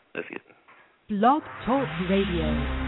Let's get Blog Talk Radio.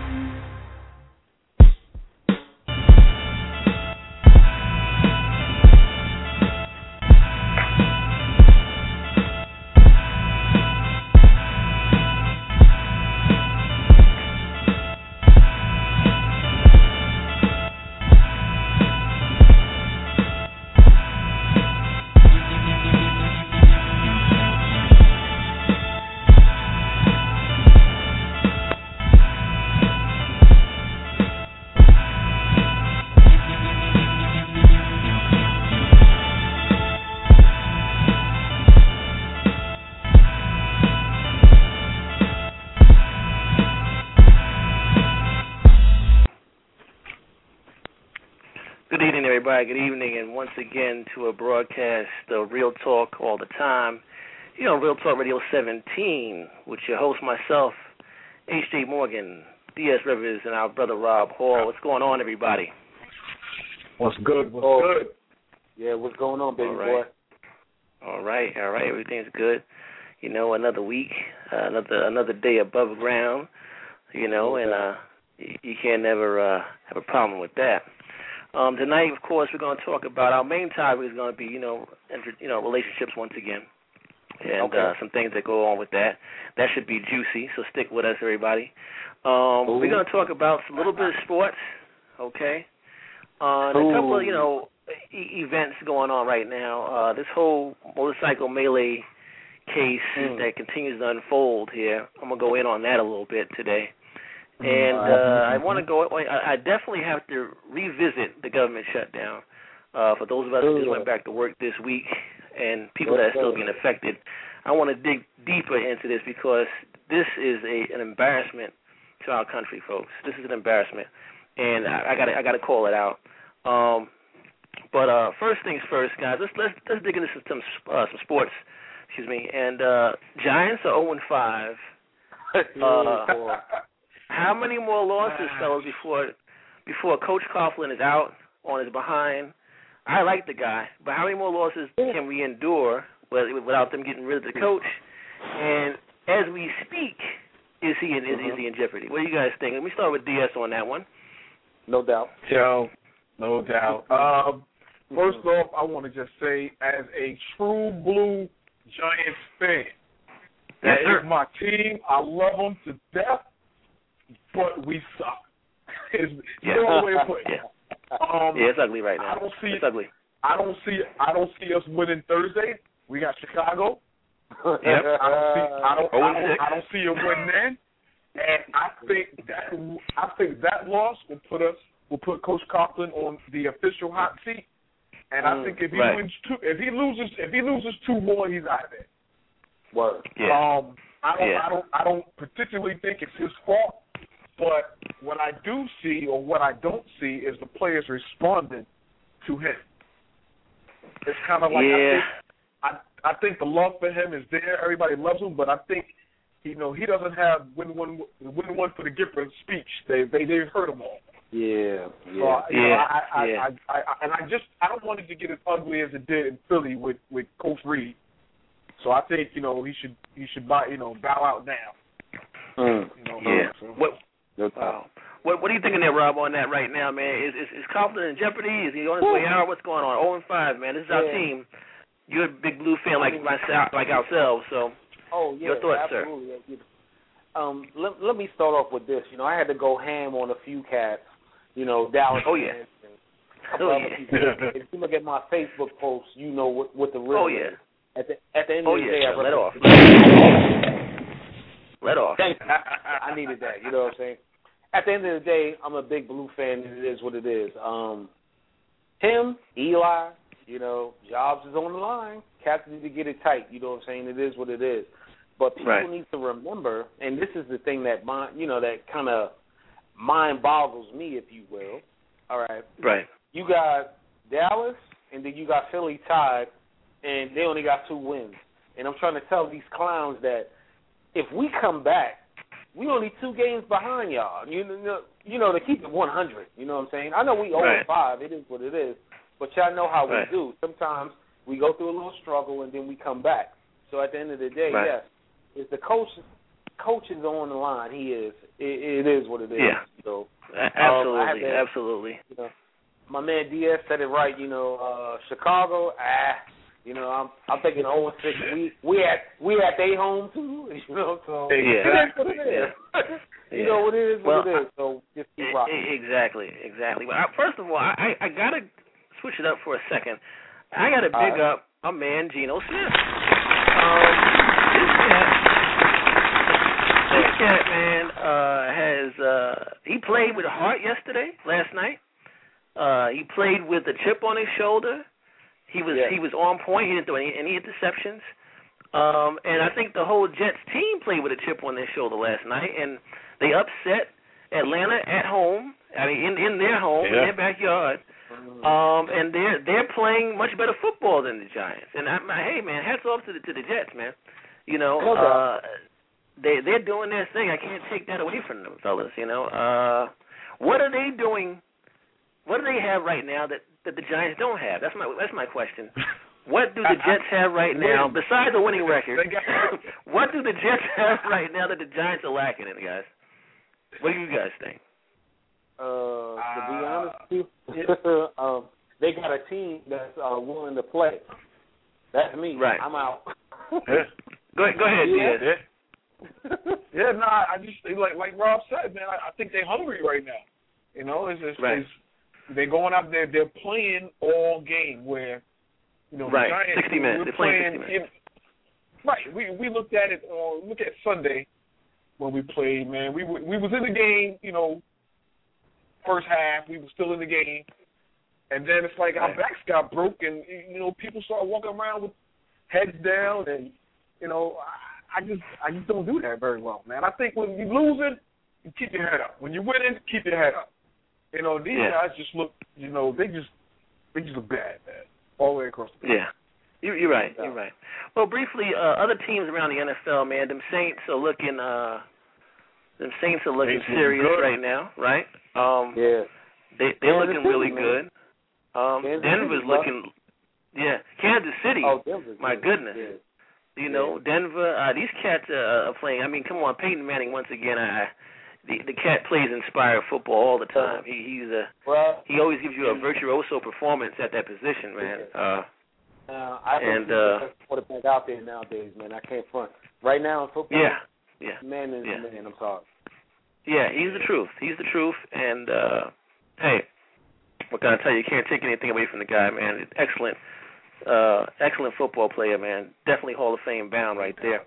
Good evening, and once again to a broadcast of Real Talk all the time. You know, Real Talk Radio 17, with your host, myself, H.J. Morgan, D.S. Rivers, and our brother Rob Hall. What's going on, everybody? What's good? What's good? Yeah, what's going on, baby boy? All right. Everything's good. You know, another week, another day above ground, you know, and you can't never have a problem with that. Tonight, of course, we're going to talk about our main topic is going to be, relationships once again, and some things that go on with that. That should be juicy, so stick with us, everybody. We're going to talk about a little bit of sports, okay? And a couple of, events going on right now. This whole motorcycle melee case that continues to unfold here. I'm going to go in on that a little bit today. And I want to go. I definitely have to revisit the government shutdown. For those of us who just went back to work this week, and people that are still being affected, I want to dig deeper into this because this is an embarrassment to our country, folks. This is an embarrassment, and I got to call it out. But first things first, guys. Let's dig into some sports. Excuse me. And Giants are 0-5. How many more losses, fellas, before Coach Coughlin is out on his behind? I like the guy, but how many more losses can we endure without them getting rid of the coach? And as we speak, is he in jeopardy? What do you guys think? Let me start with DS on that one. No doubt. Yo, no doubt. First off, I want to just say, as a true blue Giants fan, that is my team. I love them to death. But we suck. It's the only way to put it. It's ugly right now. It's ugly. I don't see us winning Thursday. We got Chicago. Yep. I don't see a win then. And I think that loss will put Coach Coughlin on the official hot seat. And I think if he loses two more, he's out of there. Word. Yeah. I don't particularly think it's his fault. But what I do see, or what I don't see, is the players responding to him. It's kind of like I think the love for him is there. Everybody loves him, but I think he doesn't have win one for the gift of speech. They've heard him all. Yeah. I don't want it to get as ugly as it did in Philly with Coach Reed. So I think he should bow out now. Wow. What are you thinking there, Rob, on that right now, man? Is Coughlin in jeopardy? Is he on his way out? What's going on? 0-5, man. This is our team. You're a big blue fan like ourselves, so your thoughts, absolutely. Sir. Let me start off with this. I had to go ham on a few cats, Dallas. Oh, yeah. If you look at my Facebook posts, you know what the real is. At the end of the day, let off. Let off. Thank you. I needed that. You know what I'm saying? At the end of the day, I'm a big blue fan, and it is what it is. Him, Eli, jobs is on the line. Cats need to get it tight. You know what I'm saying? It is what it is. But people need to remember, and this is the thing that that kind of mind boggles me, if you will. All right. Right. You got Dallas, and then you got Philly tied, and they only got 2 wins. And I'm trying to tell these clowns that if we come back, we only 2 games behind y'all. You know, to keep it 100. You know what I'm saying? I know we 0-5. It is what it is. But y'all know how we do. Sometimes we go through a little struggle and then we come back. So at the end of the day, yes, is the coach coach is on the line, he is. It is what it is. Yeah. So, absolutely, absolutely. You know, my man Diaz said it right. You know, Chicago. You know, I'm thinking 0-6. We at their home too. You know, so it is what it is. You know, it is what it is. So just keep rocking. Exactly. Well, first of all, I gotta switch it up for a second. I gotta big up my man Geno Smith. This cat, man, he played with heart last night. He played with a chip on his shoulder. He was on point. He didn't throw any interceptions. And I think the whole Jets team played with a chip on their shoulder last night, and they upset Atlanta at home. I mean, in their home, in their backyard. And they're playing much better football than the Giants. And hey, man, hats off to the Jets, man. You know, they're doing their thing. I can't take that away from them, fellas. You know, what are they doing? What do they have right now that the Giants don't have? That's my question. What do the Jets have right now, besides a winning record? What do the Jets have right now that the Giants are lacking in, guys? What do you guys think? To be honest with you, they got a team that's willing to play. That's me. Right. I'm out. Go ahead, Diaz. I just like Rob said, man. I think they're hungry right now. You know, they're going out there. They're playing all game. Where the Giants, 60 minutes. They're playing 60 minutes. Right. We looked at it. Look at Sunday when we played. Man, we was in the game. You know, first half we were still in the game, and then it's like our backs got broke, and people started walking around with heads down, and I just don't do that very well, man. I think when you're losing, you keep your head up. When you're winning, keep your head up. These guys just look, they just look bad, man, all the way across the board. Yeah, you're right. You're right. Well, briefly, other teams around the NFL, man, them Saints are looking serious right now, right? They're looking really good. Denver's looking, Kansas City. My goodness. Denver. These cats are playing. I mean, come on, Peyton Manning once again. The cat plays inspired football all the time. He always gives you a virtuoso performance at that position, man. I think he's the best quarterback out there nowadays, man. I can't front. Right now in football, man is the man. I'm sorry. Yeah, he's the truth. And hey, what can I tell you? You can't take anything away from the guy, man. Excellent football player, man. Definitely Hall of Fame bound right there.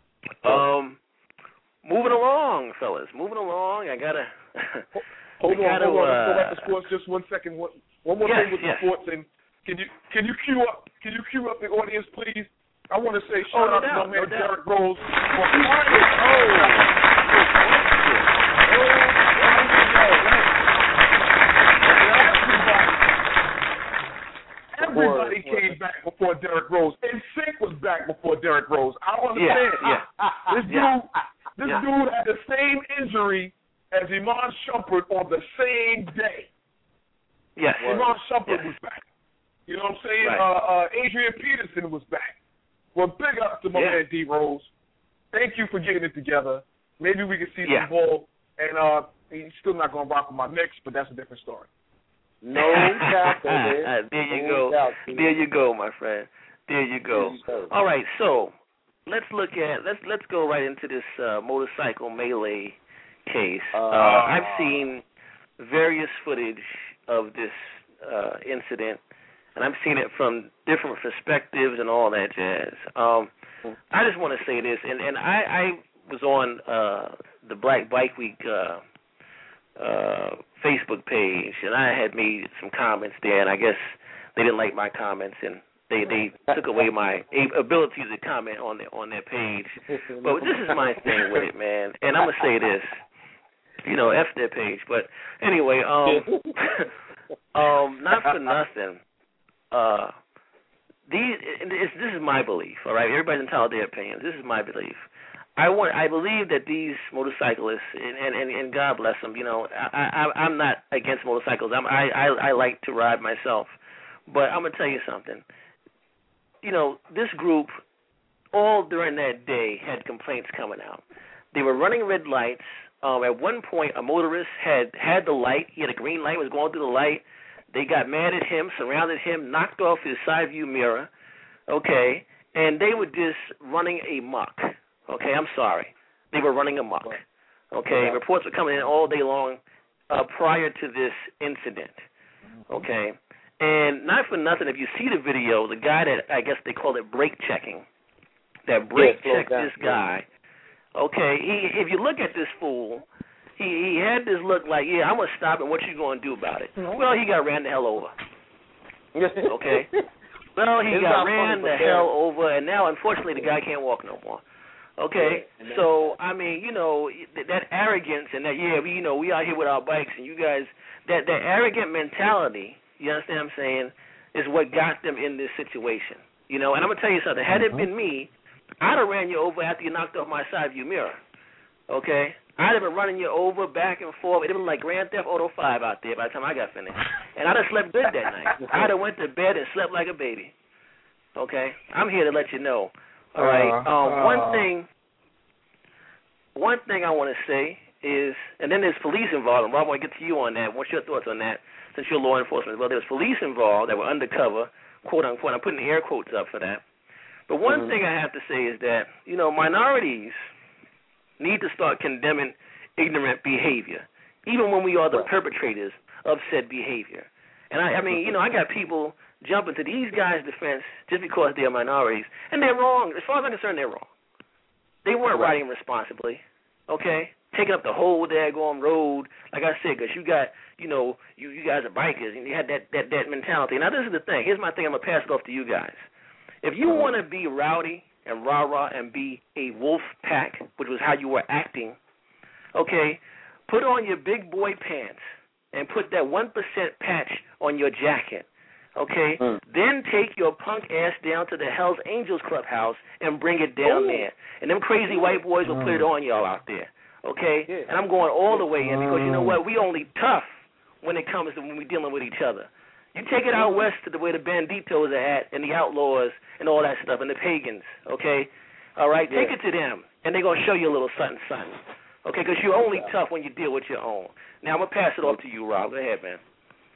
Moving along, fellas. I gotta. Hold on. Let's go back to sports just 1 second. One more thing with the sports, and can you cue up the audience, please? I want to say shout out to my man Derrick Rose. Everybody came back before Derrick Rose. NSYNC was back before Derrick Rose. I don't understand. This dude had the same injury as Iman Shumpert on the same day. Yes. Iman Shumpert was back. You know what I'm saying? Right. Adrian Peterson was back. Well, big up to my man D. Rose. Thank you for getting it together. Maybe we can see some ball. And he's still not going to rock with my Knicks, but that's a different story. No doubt, man. There you go, my friend. There you go. All right, so let's go right into this motorcycle melee case. I've seen various footage of this incident, and I've seen it from different perspectives and all that jazz. I just want to say this, and I was on the Black Bike Week Facebook page, and I had made some comments there, and I guess they didn't like my comments, and they took away my ability to comment on their page. But this is my thing with it, man, and I'm gonna say this, F their page. But anyway, not for nothing. This is my belief. All right, everybody's entitled to their opinions. This is my belief. I believe that these motorcyclists, and God bless them, I'm not against motorcycles. I like to ride myself. But I'm going to tell you something. This group, all during that day, had complaints coming out. They were running red lights. At one point, a motorist had the light. He had a green light, was going through the light. They got mad at him, surrounded him, knocked off his side view mirror, okay, and they were just running amok. Okay, I'm sorry. They were running amok. Okay, reports were coming in all day long prior to this incident. Okay, and not for nothing, if you see the video, the guy that I guess they call it brake checking, that brake checked this guy. Okay, if you look at this fool, he had this look like, yeah, I'm going to stop, and what you going to do about it? Well, he got ran the hell over. Okay? Well, he got ran the hell over, and now, unfortunately, the guy can't walk no more. Okay? So, I mean, you know, that arrogance and that, yeah, we out here with our bikes, and you guys, that arrogant mentality, you understand what I'm saying, is what got them in this situation. You know, and I'm going to tell you something. Had it been me, I'd have ran you over after you knocked off my side view mirror. Okay? I'd have been running you over back and forth. It would have been like Grand Theft Auto 5 out there by the time I got finished. And I'd have slept good that night. I'd have went to bed and slept like a baby. Okay? I'm here to let you know. All right? One thing I want to say is, and then there's police involved, and Rob, I want to get to you on that. What's your thoughts on that, since you're law enforcement? Well, there was police involved that were undercover, quote, unquote. I'm putting air quotes up for that. But one thing I have to say is that, you know, minorities need to start condemning ignorant behavior, even when we are the perpetrators of said behavior. And I mean, you know, I got people jumping to these guys' defense just because they're minorities, and they're wrong. As far as I'm concerned, they're wrong. They weren't riding responsibly, okay? Taking up the whole daggone road, like I said, because you got, you know, you guys are bikers, and you had that mentality. Now, this is the thing. Here's my thing. I'm going to pass it off to you guys. If you want to be rowdy and rah-rah and be a wolf pack, which was how you were acting, okay, put on your big boy pants and put that 1% patch on your jacket, okay? Then take your punk ass down to the Hells Angels clubhouse and bring it down there. And them crazy white boys will put it on y'all out there, okay? And I'm going all the way in because, you know what, we only tough when it comes to when we're dealing with each other. You take it out west to the way the banditos are at and the outlaws and all that stuff and the pagans, okay? All right? Take it to them, and they're going to show you a little something, okay? Because you're only tough when you deal with your own. Now, I'm going to pass it off to you, Rob. Go ahead, man.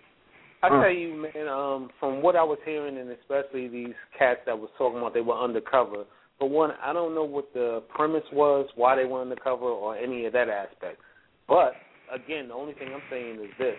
I tell you, man, from what I was hearing, and especially these cats that was talking about they were undercover, for one, I don't know what the premise was, why they were undercover, or any of that aspect. But, again, the only thing I'm saying is this.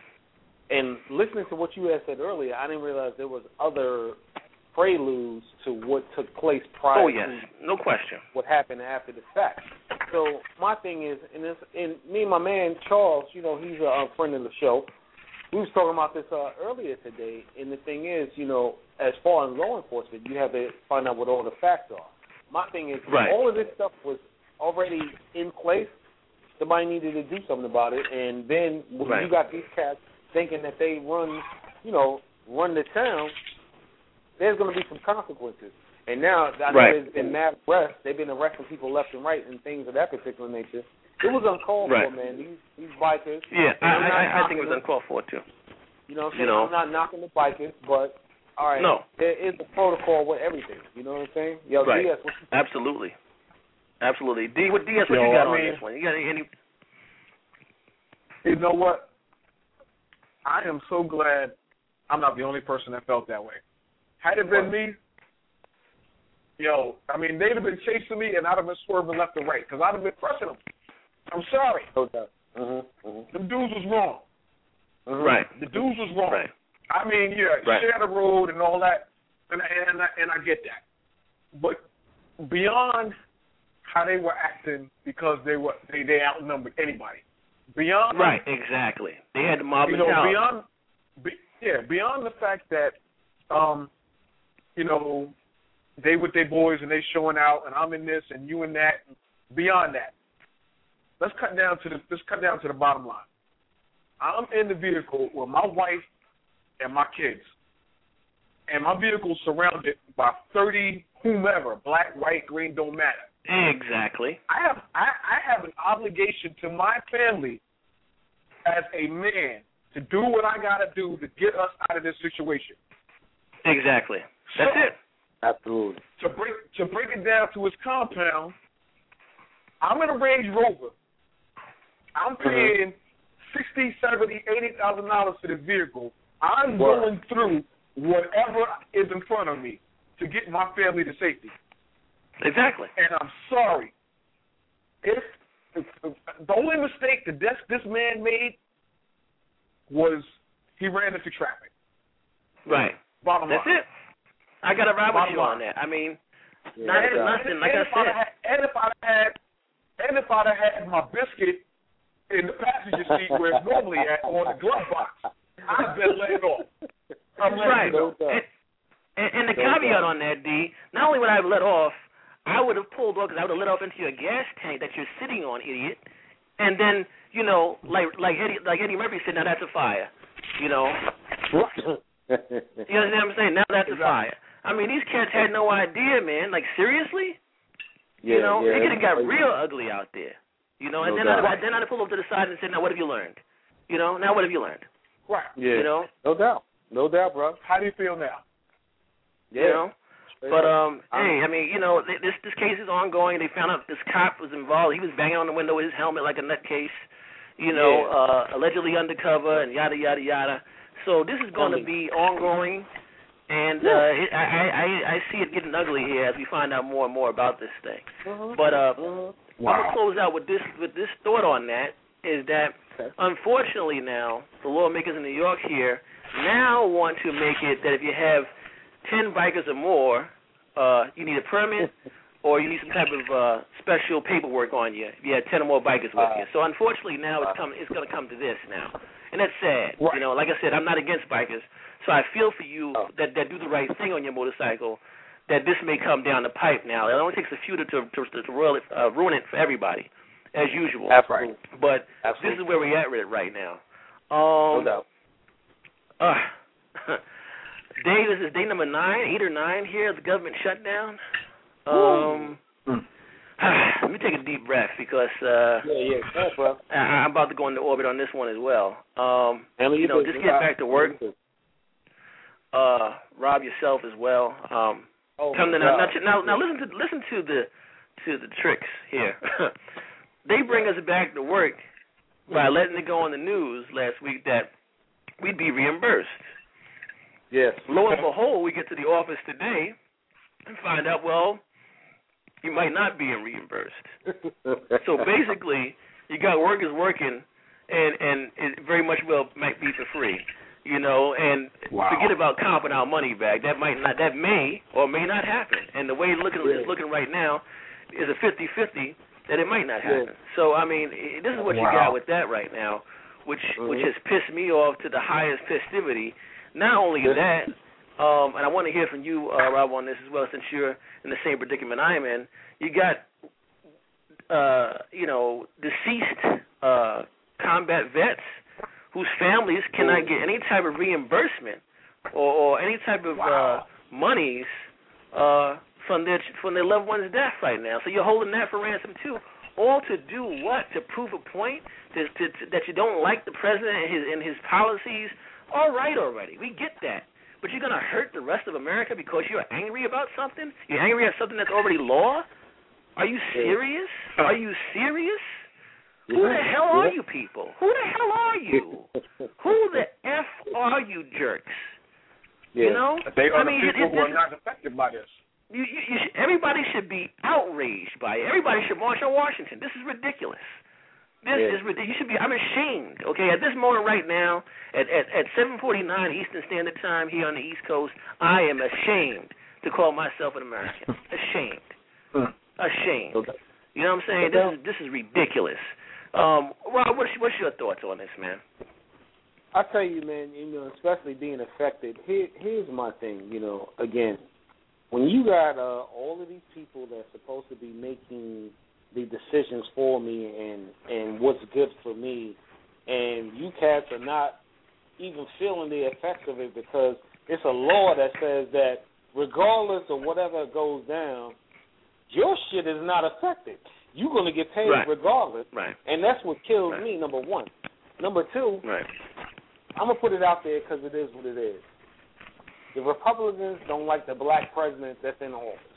And listening to what you had said earlier, I didn't realize there was other preludes to what took place prior to no question. What happened after the fact. So my thing is, and me and my man Charles, you know, he's a friend of the show. We was talking about this earlier today, and the thing is, you know, as far as law enforcement, you have to find out what all the facts are. My thing is, all of this stuff was already in place. Somebody needed to do something about it, and then when you got these cats thinking that they run the town, there's going to be some consequences. And now, I know there's been mad arrests. They've been arresting people left and right and things of that particular nature. It was uncalled for, man. These bikers. Yeah, I think it was uncalled for, too. You know what I'm saying? I'm not knocking the bikers, but, all right, there is a protocol with everything. You know what I'm saying? Yo, DS, what you think? Absolutely. DS, what you got on this one? You got any? You know what? I am so glad I'm not the only person that felt that way. Had it been me, I mean, they'd have been chasing me and I'd have been swerving left and right because I'd have been crushing them. I'm sorry. Them dudes was wrong. The dudes was wrong. I mean, share the road and all that, and I get that. But beyond how they were acting because they outnumbered anybody. Beyond exactly. They had the mob mentality. Beyond the fact that, they with their boys and they showing out, and I'm in this and you in that. Beyond that, let's cut down to the bottom line. I'm in the vehicle with my wife and my kids, and my vehicle's surrounded by 30 whomever, black, white, green, don't matter. Exactly. I have an obligation to my family as a man to do what I got to do to get us out of this situation. Exactly. That's it. Absolutely. To break it down to its compound, I'm in a Range Rover. I'm paying $60,000, $70,000, $80,000 for the vehicle. I'm going through whatever is in front of me to get my family to safety. Exactly. And I'm sorry. If the only mistake that this man made was he ran into traffic. Right. Bottom line. That's it. I got to ride with you on that. I mean, nothing, like I said. And if I'd have had my biscuit in the passenger seat where it's normally at on the glove box, I'd been let off. I'm right. And the caveat on that, D, not only would I have let off, I would have pulled off because I would have let off into your gas tank that you're sitting on, idiot. And then, you know, like Eddie Murphy said, now that's a fire. You know? You understand what I'm saying? Now that's a fire. I mean, these cats had no idea, man. Like, seriously? Yeah, you know, it could have got real ugly out there. You know, and then I'd pull up to the side and say, now what have you learned? You know, now what have you learned? Right. Yeah. You know? No doubt, bro. How do you feel now? Yeah. You know? But, hey, I mean, you know, this case is ongoing. They found out this cop was involved. He was banging on the window with his helmet like a nutcase, you know, allegedly undercover and yada, yada, yada. So this is going to be ongoing, and I see it getting ugly here as we find out more and more about this thing. But I'm going to close out with this thought on that, is that, unfortunately now, the lawmakers in New York here now want to make it that if you have 10 bikers or more, you need a permit or you need some type of special paperwork on you if you had 10 or more bikers with you. So unfortunately now it's going to come to this now. And that's sad. Right. You know, like I said, I'm not against bikers. So I feel for you that do the right thing on your motorcycle, that this may come down the pipe now. It only takes a few to ruin it for everybody, as usual. That's right. But this is where we're at with it right now. No doubt. Day, this is day number 8 or 9 here, the government shutdown. Let me take a deep breath because I'm about to go into orbit on this one as well. You know, just get back to work. Rob, yourself as well. Come to now listen to the tricks here. They bring us back to work by letting it go on the news last week that we'd be reimbursed. Yes. Lo and behold, we get to the office today and find out, well, you might not be reimbursed. So basically, you got workers working, and it very much might be for free, you know. And forget about comping our money back. That may or may not happen. And the way it's looking right now is a 50-50 that it might not happen. So I mean, this is what you got with that right now, which has pissed me off to the highest festivity. Not only that, and I want to hear from you, Rob, on this as well, since you're in the same predicament I'm in. You got, deceased combat vets whose families cannot get any type of reimbursement or any type of monies from their loved one's death right now. So you're holding that for ransom too. All to do what? To prove a point that you don't like the president and his policies. All right already. We get that. But you're going to hurt the rest of America because you're angry about something? You're angry at something that's already law? Are you serious? Are you serious? Who the hell are you people? Who the hell are you? Who the F are you jerks? You know? They are the people who are not affected by this. Everybody should be outraged by it. Everybody should march on Washington. This is ridiculous. This is ridiculous. You should be. I'm ashamed. Okay, at this moment right now, at 7:49 Eastern Standard Time here on the East Coast, I am ashamed to call myself an American. Ashamed. Ashamed. Okay. You know what I'm saying? This is ridiculous. Rob, what's your thoughts on this, man? I tell you, man. You know, especially being affected. Here's my thing. You know, again, when you got all of these people that's supposed to be making the decisions for me and what's good for me, and you cats are not even feeling the effects of it because it's a law that says that regardless of whatever goes down, your shit is not affected. You're going to get paid regardless, and that's what kills me, number one. Number two, I'm going to put it out there because it is what it is. The Republicans don't like the black president that's in office.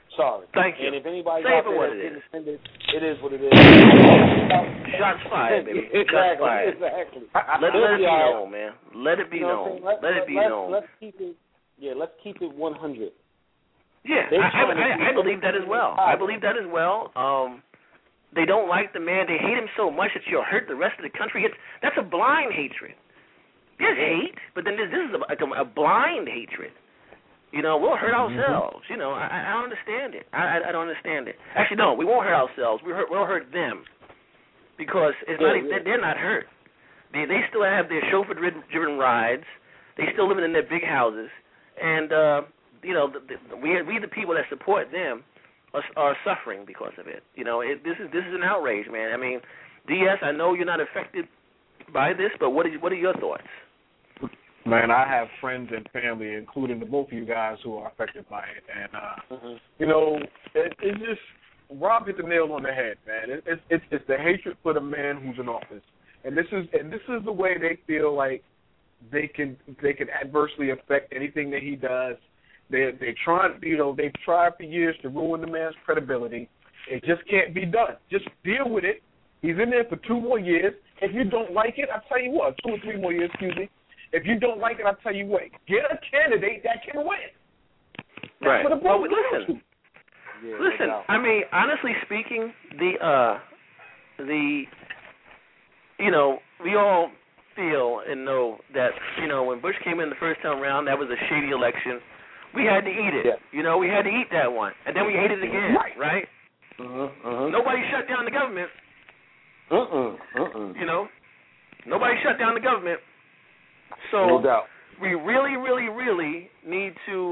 Sorry. Thank you. And if anybody Say out for there what that's it getting is. offended, it is what it is. Shots fired, baby. Exactly. Shots fired. Exactly. Let it be known, man. Let it be known. Let it be known. Let's keep it. Yeah, let's keep it 100. Yeah, I believe that as well. I believe that as well. They don't like the man. They hate him so much that you'll hurt the rest of the country. That's a blind hatred. There's hate, but then this is a blind hatred. You know, we'll hurt ourselves. You know, I don't understand it. I don't understand it. Actually, no, we won't hurt ourselves. We'll hurt them because it's they're not hurt. They still have their chauffeur-driven rides. They still living in their big houses, and you know, we the people that support them are suffering because of it. You know, this is an outrage, man. I mean, DS, I know you're not affected by this, but what are your thoughts? Man, I have friends and family, including the both of you guys, who are affected by it, and you know, it's just Rob hit the nail on the head, man. It's the hatred for the man who's in office, and this is the way they feel like they can adversely affect anything that he does. They've tried for years to ruin the man's credibility. It just can't be done. Just deal with it. He's in there for 2 more years. If you don't like it, I'll tell you what, 2 or 3 more years, excuse me. If you don't like it, I'll tell you what, get a candidate that can win. Right. Well, listen. I mean, honestly speaking, the you know, we all feel and know that, you know, when Bush came in the first time around, that was a shady election. We had to eat it. Yeah. You know, we had to eat that one, and then we ate it again. Right. Nobody shut down the government. You know, nobody shut down the government. So no doubt. We really, really, really need to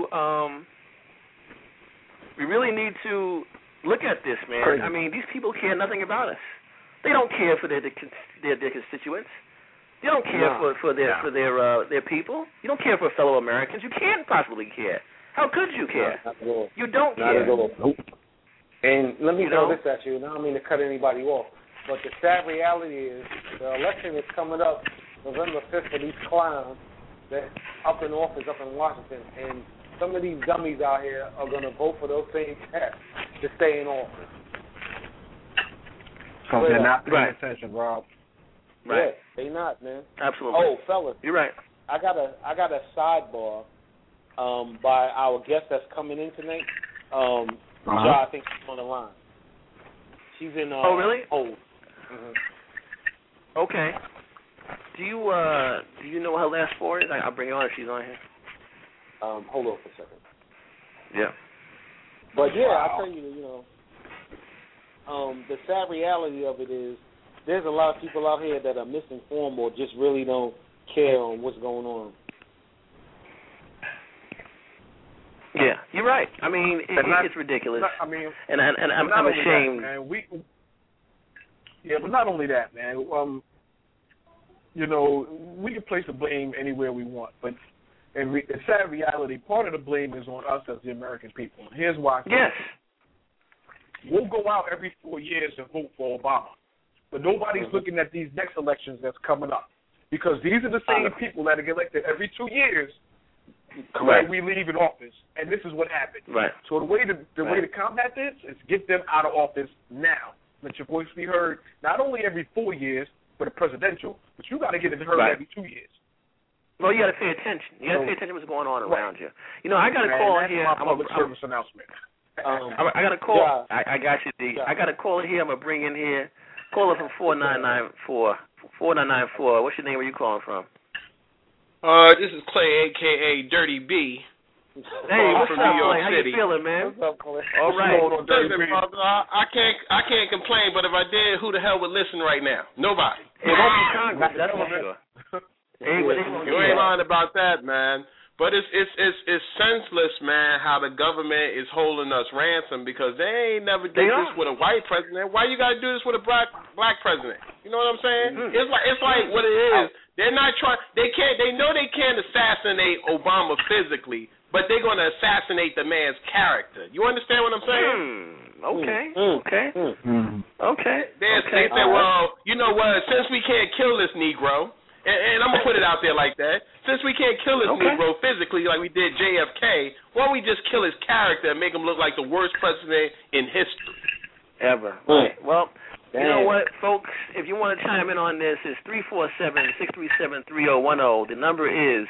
look at this, man. Crazy. I mean, these people care nothing about us. They don't care for their constituents. They don't care for their people. You don't care for fellow Americans. You can't possibly care. How could you care? Not at all. You don't Not care. at all. Nope. And let me throw this at you, and I don't mean to cut anybody off, but the sad reality is the election is coming up November 5th for these clowns that up in office up in Washington, and some of these dummies out here are going to vote for those same cats to stay in office. So they're not paying attention, Rob. Right. Yeah, they not, man. Absolutely. Oh, fellas, you're right. I got a sidebar by our guest that's coming in tonight. I think she's on the line. She's in. Oh, really? Oh. Okay. Do you know what her last 4 is? I'll bring her on if she's on here. Hold on for a second. Yeah. But yeah, I tell you, the sad reality of it is there's a lot of people out here that are misinformed or just really don't care on what's going on. Yeah, you're right. I mean, it's ridiculous. I'm ashamed. That, man. But not only that, man. We can place the blame anywhere we want, but the sad reality, part of the blame is on us as the American people. Here's why. Yes. We'll go out every 4 years and vote for Obama, but nobody's looking at these next elections that's coming up, because these are the same people that get elected every 2 years. Correct. We leave in office, and this is what happened. Right. So the way to combat this is get them out of office now. Let your voice be heard, not only every 4 years for the presidential, but you got to get it heard every 2 years. Well, you got to pay attention. You got to pay attention to what's going on around you. I got a call here. That's my public service announcement. I got a call. Yeah. I got you, D. I got a call here. I'm gonna bring in here. Caller from 4994. 4994. What's your name? Where you calling from? This is Clay, a.k.a. Dirty B. Hey, what's from up, New York Clay? How City. you feeling, man? What's up, Clay? All right. Listen, brother, I can't complain, but if I did, who the hell would listen right now? Nobody. It won't be Congress, that's for sure. You ain't lying about that, man. But it's senseless, man, how the government is holding us ransom, because they ain't never did this with a white president. Why you gotta do this with a black president? You know what I'm saying? It's like what it is. They're not trying. They know they can't assassinate Obama physically, but they're gonna assassinate the man's character. You understand what I'm saying? Okay. They say, well, you know what? Since we can't kill this Negro, And I'm going to put it out there like that. Since we can't kill this Negro physically like we did JFK, why don't we just kill his character and make him look like the worst president in history? Ever. Right. Well, you know what, folks? If you want to chime in on this, it's 347-637-3010. The number is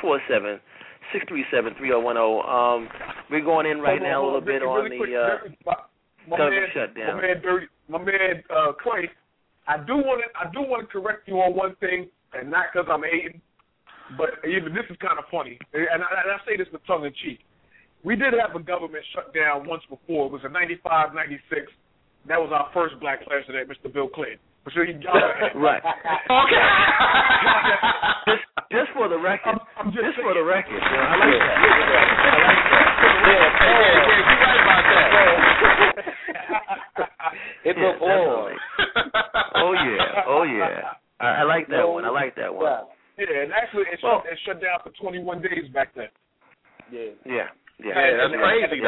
347-637-3010. We're going in right now a little bit on the government shutdown. My man Clay, I do want to correct you on one thing, and not because I'm hating, but even this is kind of funny, and I say this with tongue in cheek. We did have a government shutdown once before. It was in 95, 96. That was our first black president, Mr. Bill Clinton. I'm sure you got it. Right. Okay. just for the record. Just for the record. I like that. You're right about that. It's a floor. Oh yeah. I like that one. Yeah, and actually it shut down for 21 days back then. Yeah, that's crazy.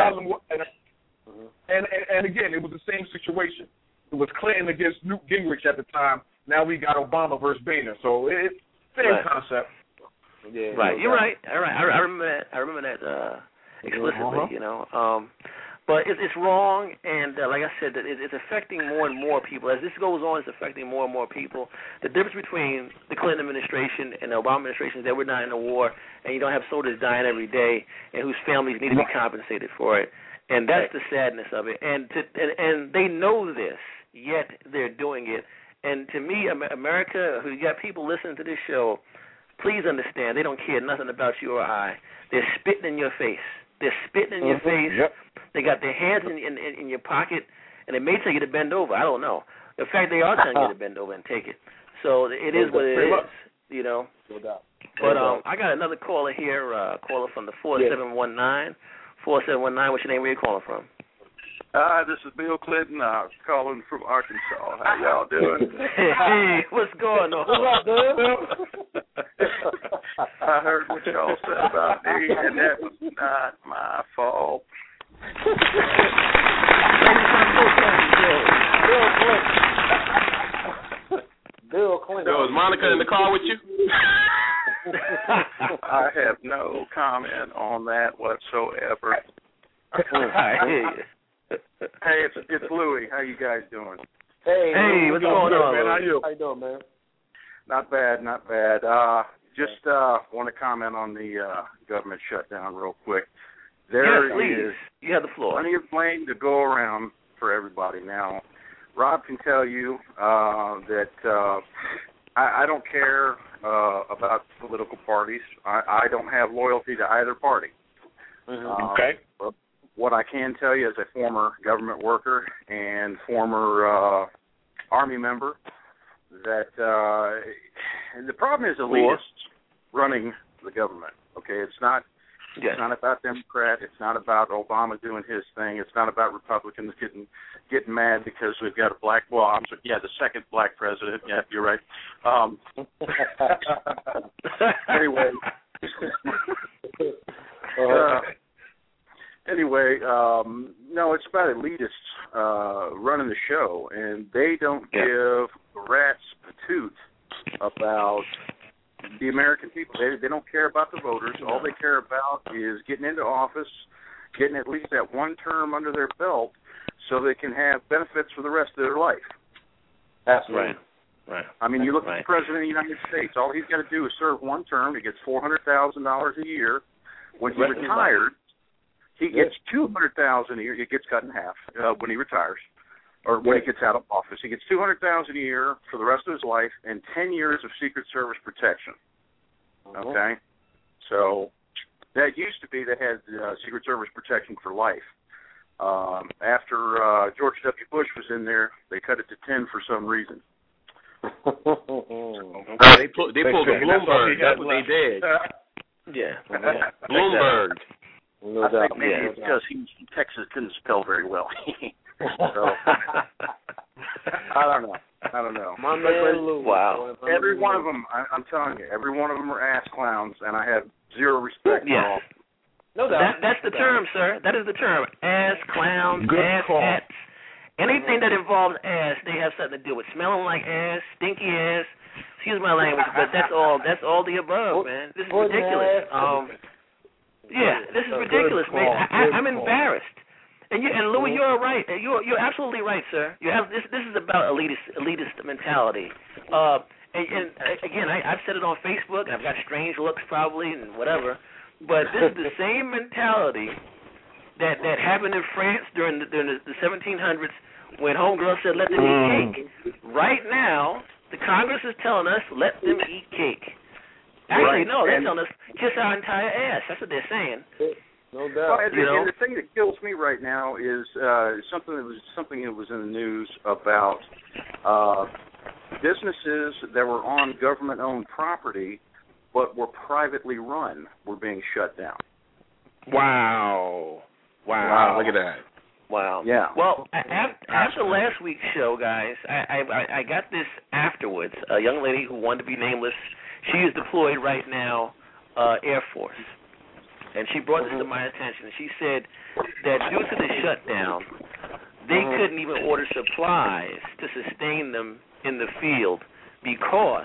And again, it was the same situation. It was Clinton against Newt Gingrich at the time. Now we got Obama versus Boehner. So it's same concept. Yeah, right. You're right. All right. I remember that explicitly. You know. But it's wrong, and like I said, it's affecting more and more people. As this goes on, it's affecting more and more people. The difference between the Clinton administration and the Obama administration is that we're not in a war, and you don't have soldiers dying every day, and whose families need to be compensated for it. And that's the sadness of it. And they know this, yet they're doing it. And to me, America, who got people listening to this show, please understand, they don't care nothing about you or I. They're spitting in your face. They're spitting in your face. Yep. They got their hands in your pocket, and they may tell you to bend over. I don't know. In fact, they are telling you to bend over and take it. So it is what it is, you know. No doubt. But I got another caller here, caller from the 4719. 4719, what's your name? Where you calling from? This is Bill Clinton. I was calling from Arkansas. How y'all doing? Hey, what's going on? What's up, dude? I heard what y'all said about me, and that was not my fault. Bill Clinton. So is Monica in the car with you? I have no comment on that whatsoever. I hear you. Hey, it's Louie. How you guys doing? Hey, what's going on, man? Louie? How you? How you doing, man? Not bad. Just want to comment on the government shutdown real quick. There yes, please. is You have the floor. plenty of blame to go around for everybody. Now, Rob can tell you that I don't care about political parties. I don't have loyalty to either party. Okay. What I can tell you as a former government worker and former Army member, that the problem is elitists running the government. Okay, it's not about Democrat. It's not about Obama doing his thing. It's not about Republicans getting mad because we've got a black. Well, I'm sorry, the second black president. Yeah, you're right. Anyway. No, it's about elitists running the show, and they don't give a rat's patoot about the American people. They don't care about the voters. All they care about is getting into office, getting at least that one term under their belt so they can have benefits for the rest of their life. That's right. I mean, you look at the President of the United States. All he's got to do is serve one term. He gets $400,000 a year. When he retires, he gets $200,000 a year. It gets cut in half when he retires, or when he gets out of office. He gets $200,000 a year for the rest of his life and 10 years of Secret Service protection. Okay, so that used to be they had Secret Service protection for life. After George W. Bush was in there, they cut it to 10 for some reason. They pulled the Bloomberg. That's what they did. Bloomberg. No doubt. I think maybe it's because Texas couldn't spell very well. So, I don't know. Wow. Every one of them, I'm telling you, every one of them are ass clowns, and I have zero respect for all. No doubt. That's the term, sir. That is the term. Ass clowns, ass hats, Anything that involves ass, they have something to do with. Smelling like ass, stinky ass. Excuse my language, but that's all the above, man. This is ridiculous. Yeah, this is ridiculous, man. I'm embarrassed. And Louis, you're right. You're absolutely right, sir. You have this is about elitist mentality. And again, I've said it on Facebook, and I've got strange looks probably and whatever. But this is the same mentality that happened in France during the 1700s when homegirl said let them eat cake. Right now, the Congress is telling us let them eat cake. Actually, no, they're telling us kiss our entire ass. That's what they're saying. No doubt. Well, and the thing that kills me right now is something that was in the news about businesses that were on government-owned property but were privately run were being shut down. Wow, look at that. Wow. Yeah. Well, after last week's show, guys, I got this afterwards. A young lady who wanted to be nameless. She is deployed right now, Air Force. And she brought this to my attention. She said that due to the shutdown, they couldn't even order supplies to sustain them in the field because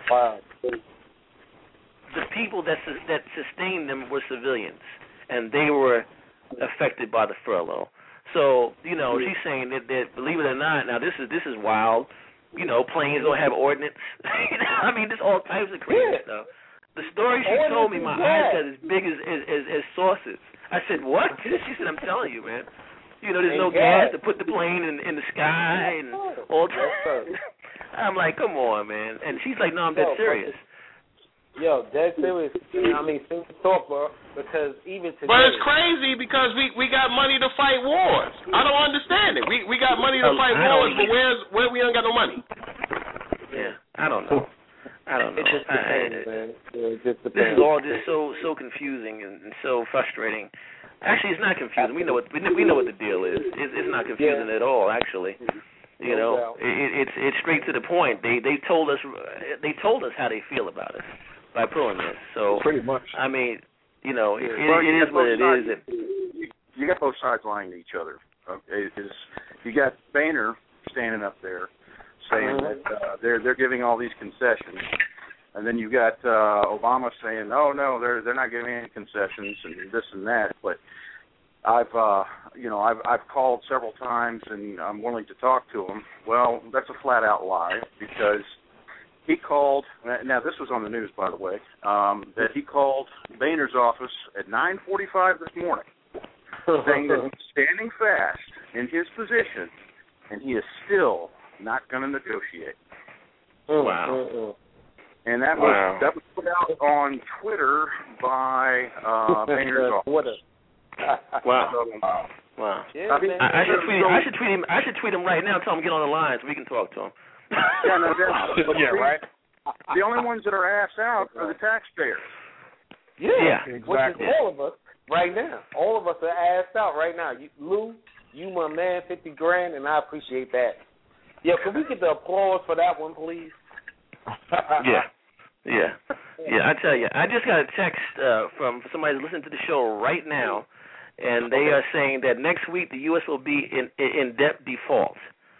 the people that sustained them were civilians, and they were affected by the furlough. So, she's saying that believe it or not, now this is wild. Planes don't have ordnance. I mean, there's all types of crazy stuff. The story she told me, my eyes got as big as saucers. I said, what? She said, I'm telling you, man. There's no gas to put the plane in the sky and all that. I'm like, come on, man. And she's like, no, I'm dead serious. Yo, dead serious. I mean, serious talk, bro. Because even today. But it's crazy because we got money to fight wars. I don't understand it. We got money to fight wars, but where we ain't got no money? Yeah, I don't know. It just depends, man. It just depends. This is all just so confusing and so frustrating. Actually, it's not confusing. We know what the deal is. It's not confusing at all. Actually, it's straight to the point. They told us how they feel about us by pulling this. So pretty much. I mean, it is what it is. You got both sides lying to each other. You got Boehner standing up there saying that they're giving all these concessions, and then you got Obama saying, "Oh no, they're not giving any concessions and this and that." But I've called several times and I'm willing to talk to him. Well, that's a flat out lie because he called. Now this was on the news, by the way, that he called Boehner's office at 9:45 this morning, saying that he's standing fast in his position and he is still not going to negotiate. Wow. And that was put out on Twitter by Boehner's office. Wow. Yeah, I should tweet him. I should tweet him right now. Tell him to get on the line so we can talk to him. Yeah, no doubt. Yeah, right. The only ones that are ass out are the taxpayers. Yeah, exactly. Which is all of us right now. All of us are assed out right now. Lou, you my man, $50,000, and I appreciate that. Yeah, can we get the applause for that one, please? Yeah. I tell you, I just got a text from somebody listening to the show right now, and they are saying that next week the U.S. will be in debt default.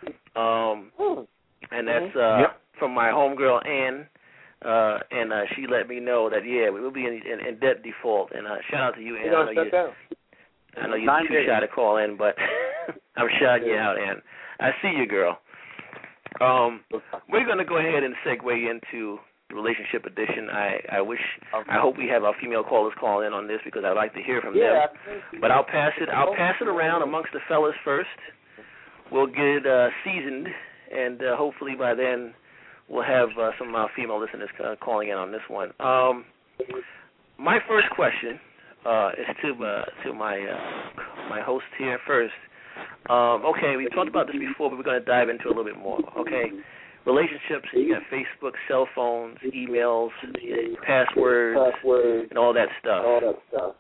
And that's from my homegirl Ann, and she let me know that we will be in debt default. And shout out to you, Ann. I know you're too shy to call in, but I'm shouting you out, Ann. I see you, girl. We're going to go ahead and segue into the relationship edition. I hope we have our female callers call in on this because I'd like to hear from them. But I'll pass it around amongst the fellas first. We'll get it seasoned, and hopefully by then we'll have some of our female listeners calling in on this one. My first question is to my host here first. Okay, we talked about this before, but we're going to dive into it a little bit more. Okay, relationships. You got Facebook, cell phones, emails, passwords, and all that stuff.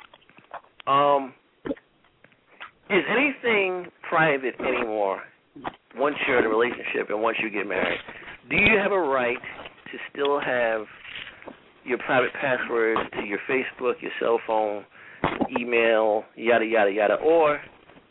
Is anything private anymore once you're in a relationship and once you get married? Do you have a right to still have your private passwords to your Facebook, your cell phone, email, yada, yada, yada, or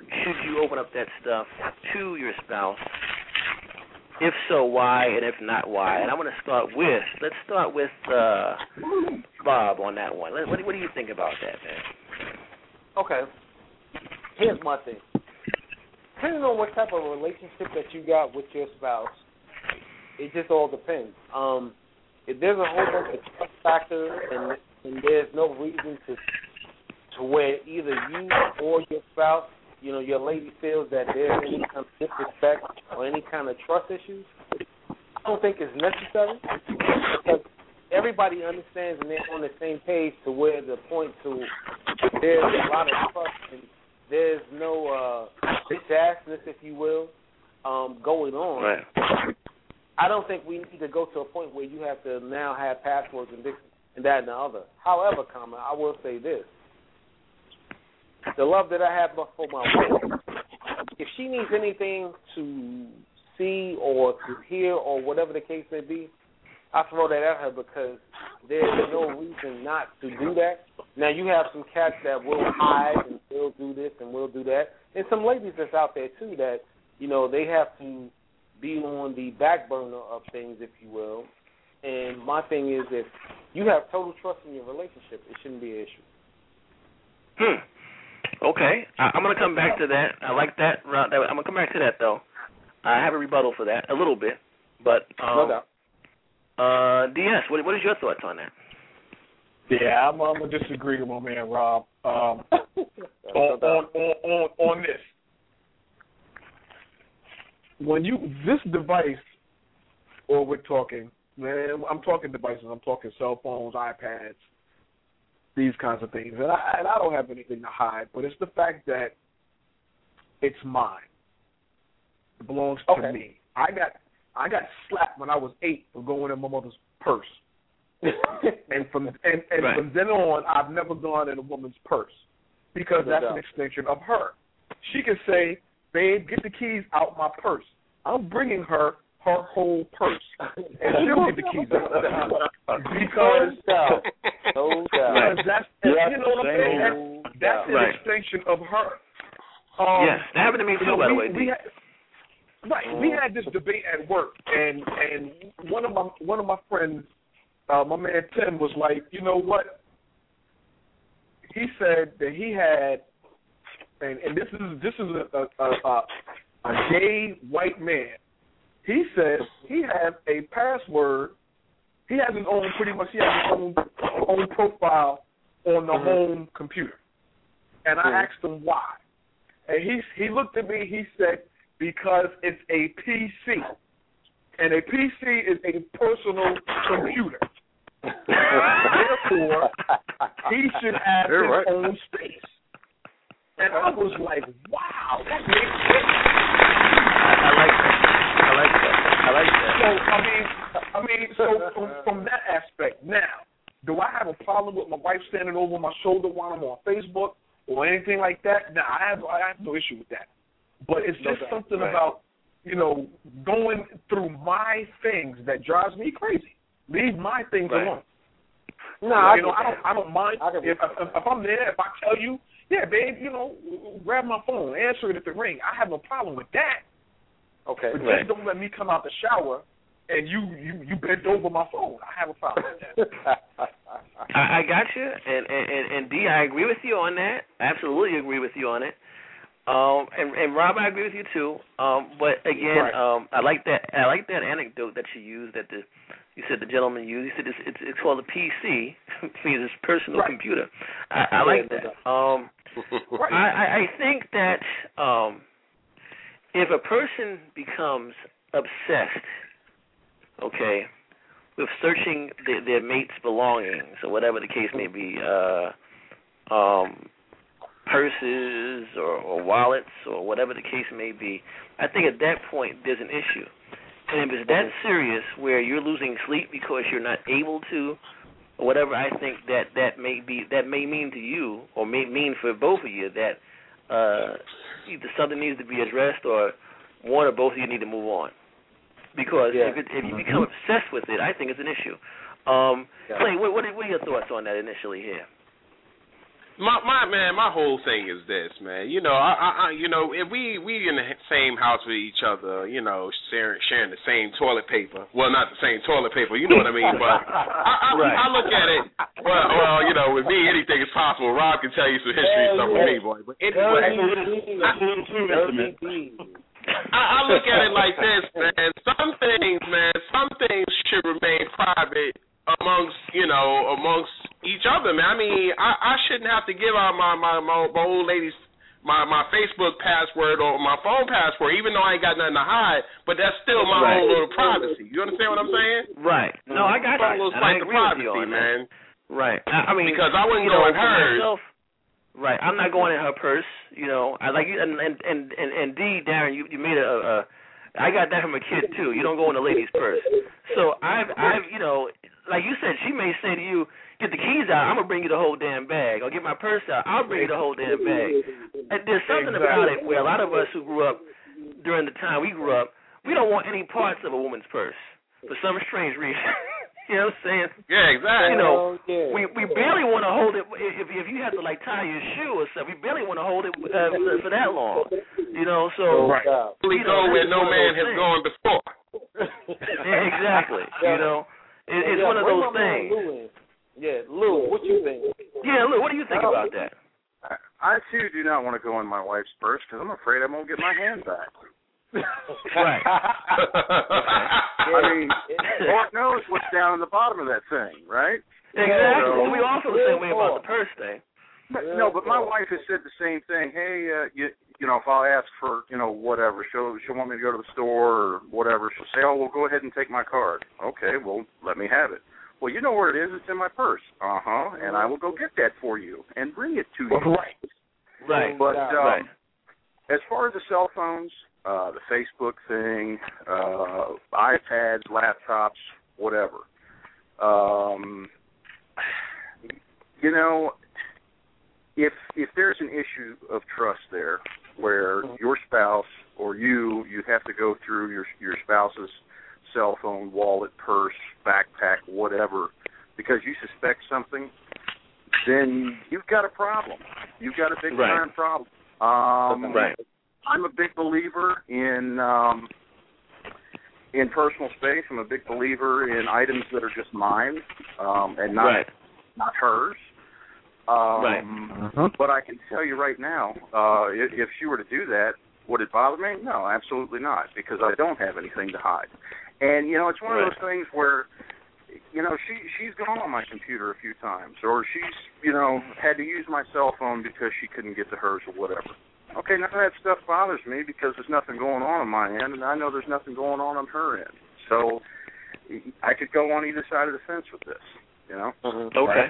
should you open up that stuff to your spouse? If so, why? And if not, why? And I'm going to let's start with Bob on that one. What do you think about that, man? Okay. Here's my thing. Depending on what type of relationship that you got with your spouse, it just all depends. If there's a whole bunch of trust factors and there's no reason to where either you or your spouse, your lady feels that there's any kind of disrespect or any kind of trust issues, I don't think it's necessary because everybody understands and they're on the same page to where the point to there's a lot of trust and there's no bitch-assness, if you will, going on. Right. I don't think we need to go to a point where you have to now have passwords and this and that and the other. However, I will say this. The love that I have for my wife, if she needs anything to see or to hear or whatever the case may be, I throw that at her because there's no reason not to do that. Now, you have some cats that will hide and will do this and will do that. And some ladies that's out there, too, that, they have to be on the back burner of things, if you will. And my thing is, if you have total trust in your relationship, it shouldn't be an issue. Okay. I'm going to come back to that. I like that. I'm going to come back to that, though. I have a rebuttal for that, a little bit. But, no doubt. DS, what is your thoughts on that? Yeah, I'm going to disagree with my man, Rob, on this. When this device, or we're talking, man, I'm talking devices, I'm talking cell phones, iPads, these kinds of things. And I don't have anything to hide, but it's the fact that it's mine. It belongs to me. I got slapped when I was 8 for going in my mother's purse. and from then on, I've never gone in a woman's purse because that's an extension of her. She can say, babe, get the keys out my purse. I'm bringing her whole purse, and she'll get the keys out. Because that's you know what I'm saying? That's an extension of her. Yes, that happened to me too, by the way. We had this debate at work, and one of my friends, my man Tim, was like, you know what? He said that he had, and this is a gay white man. He said he has a password. He has his own own profile on the home computer, and I asked him why, and he looked at me. He said, because it's a PC, and a PC is a personal computer. Therefore, he should have his own space. And I was like, wow, that makes sense. I like that. So, I mean, from that aspect, now, do I have a problem with my wife standing over my shoulder while I'm on Facebook or anything like that? No, I have no issue with that. But it's just something about, going through my things that drives me crazy. Leave my things alone. No, I don't mind if I'm there. If I tell you, yeah, babe, grab my phone, answer it if it rings. I have no problem with that. Okay. But just don't let me come out the shower and you bent over my phone. I have a problem with that. I got you, and D, I agree with you on that. Absolutely agree with you on it. And Rob, I agree with you too. But again, I like that anecdote that you used. You said the gentleman used. You said it's called a PC, means it's personal computer. I like that. I think that if a person becomes obsessed, with searching their mate's belongings or whatever the case may be, purses or wallets or whatever the case may be, I think at that point there's an issue. And if it's that serious where you're losing sleep because you're not able to, or whatever, I think that may mean to you, or may mean for both of you, that either something needs to be addressed or one or both of you need to move on. Because if you become obsessed with it, I think it's an issue. Clay, what are your thoughts on that initially here? My whole thing is this, man. You know, I if we in the same house with each other, you know, sharing the same toilet paper. Well, not the same toilet paper, you know what I mean. But I look at it. Well, you know, with me, anything is possible. Rob can tell you some history stuff with me, boy. But anyway, I look at it like this, man. Some things should remain private amongst each other, man. I mean, I shouldn't have to give out my old lady's my Facebook password or my phone password, even though I ain't got nothing to hide. But that's still my own little privacy. You understand what I'm saying? Right. No, I got you. Little slice of privacy, man. Right. I mean, because I wouldn't go in hers. Right. I'm not going in her purse. You know, I like you, and D, Darren, you made I got that from a kid too. You don't go in a lady's purse. So I've you know, like you said, she may say to you, get the keys out, I'm gonna bring you the whole damn bag, or get my purse out, I'll bring you the whole damn bag. And there's something about it where a lot of us who grew up during the time we grew up, we don't want any parts of a woman's purse for some strange reason. You know what I'm saying? Yeah, exactly. You know, we barely want to hold it. If you have to like tie your shoe or something, we barely want to hold it for that long. You know, so we go where no man has gone before. Yeah, exactly. You know, it's one of those things. Lou, what you think? Yeah, Lou, what do you think about that? I too do not want to go in my wife's purse because I'm afraid I won't get my hand back. Right. I mean, Lord knows what's down in the bottom of that thing, right? Exactly. So, we all feel the same way about the purse thing. No, but my wife has said the same thing. Hey, you know, if I'll ask for, you know, whatever, she'll want me to go to the store or whatever. She'll say, oh, well, go ahead and take my card. Okay, well, let me have it. Well, you know where it is. It's in my purse. And I will go get that for you and bring it to you. Right. But as far as the cell phones, the Facebook thing, iPads, laptops, whatever. You know, if there's an issue of trust there, where your spouse or you have to go through your spouse's cell phone, wallet, purse, backpack, whatever, because you suspect something, then you've got a problem. You've got a big time problem. I'm a big believer in personal space. I'm a big believer in items that are just mine and not hers. But I can tell you right now, if she were to do that, would it bother me? No, absolutely not, because I don't have anything to hide. And, you know, it's one of those things where, you know, she's gone on my computer a few times, or she's, you know, had to use my cell phone because she couldn't get to hers or whatever. Okay, none of that stuff bothers me because there's nothing going on my end, and I know there's nothing going on her end. So I could go on either side of the fence with this, you know? Okay.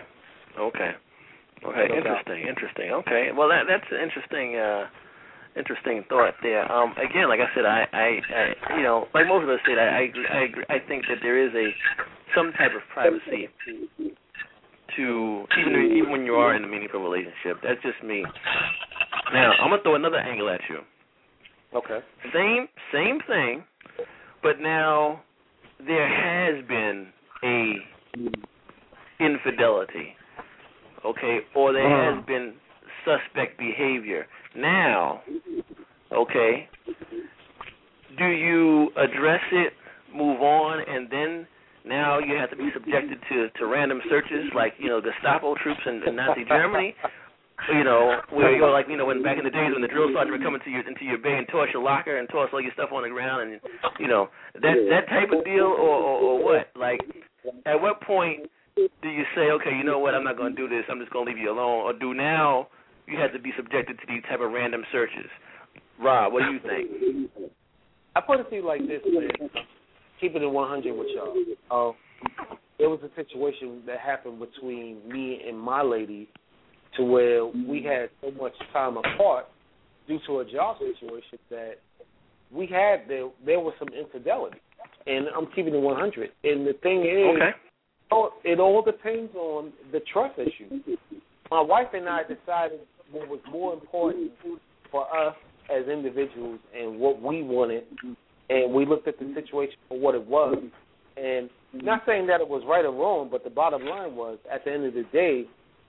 Interesting. Okay. Well, that's an interesting thought there. Again, like I said, I you know, like most of us said, I agree. I think that there is some type of privacy to even when you are in a meaningful relationship. That's just me. Now, I'm gonna throw another angle at you. Okay. Same thing, but now there has been a infidelity, okay, or there has been suspect behavior. Now, okay, do you address it, move on, and then now you have to be subjected to random searches like, you know, Gestapo troops in Nazi Germany? You know, where you're like, you know, when back in the days when the drill sergeant would come into your bay and toss your locker and toss all your stuff on the ground, and you know that type of deal, or what? Like, at what point do you say, okay, you know what, I'm not going to do this, I'm just going to leave you alone, or do now you have to be subjected to these type of random searches? Rob, what do you think? I put it to you like this, man. Keeping it 100 with y'all. There was a situation that happened between me and my lady, to where we had so much time apart due to a job situation that there was some infidelity, and I'm keeping it 100. And the thing is, it all depends on the trust issue. My wife and I decided what was more important for us as individuals and what we wanted, and we looked at the situation for what it was. And not saying that it was right or wrong, but the bottom line was, at the end of the day,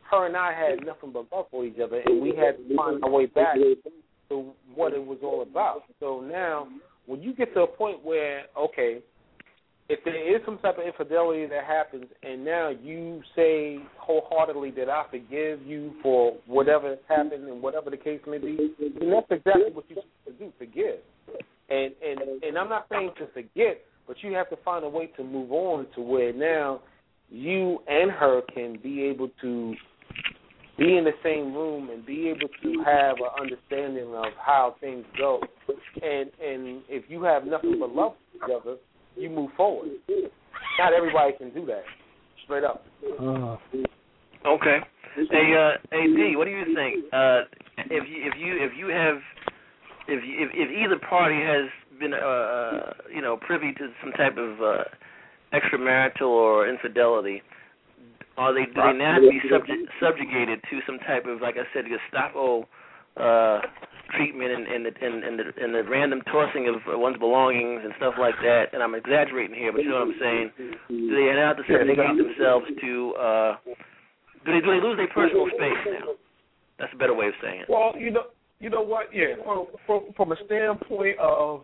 her and I had nothing but love for each other, and we had to find our way back to what it was all about. So now, when you get to a point where, okay, if there is some type of infidelity that happens, and now you say wholeheartedly that I forgive you for whatever happened and whatever the case may be, then that's exactly what you're supposed to do, forgive. And I'm not saying to forget, but you have to find a way to move on to where now you and her can be able to be in the same room and be able to have an understanding of how things go. And if you have nothing but love for each other, you move forward. Not everybody can do that. Straight up. Okay. Hey, D, what do you think? If either party has been privy to some type of extramarital or infidelity, do they now have to be subjugated to some type of, like I said, Gestapo treatment and the random tossing of one's belongings and stuff like that? And I'm exaggerating here, but you know what I'm saying. Do they now have to subjugate themselves to? Do they lose their personal space now? That's a better way of saying it. Well, you know what? Yeah, from a standpoint of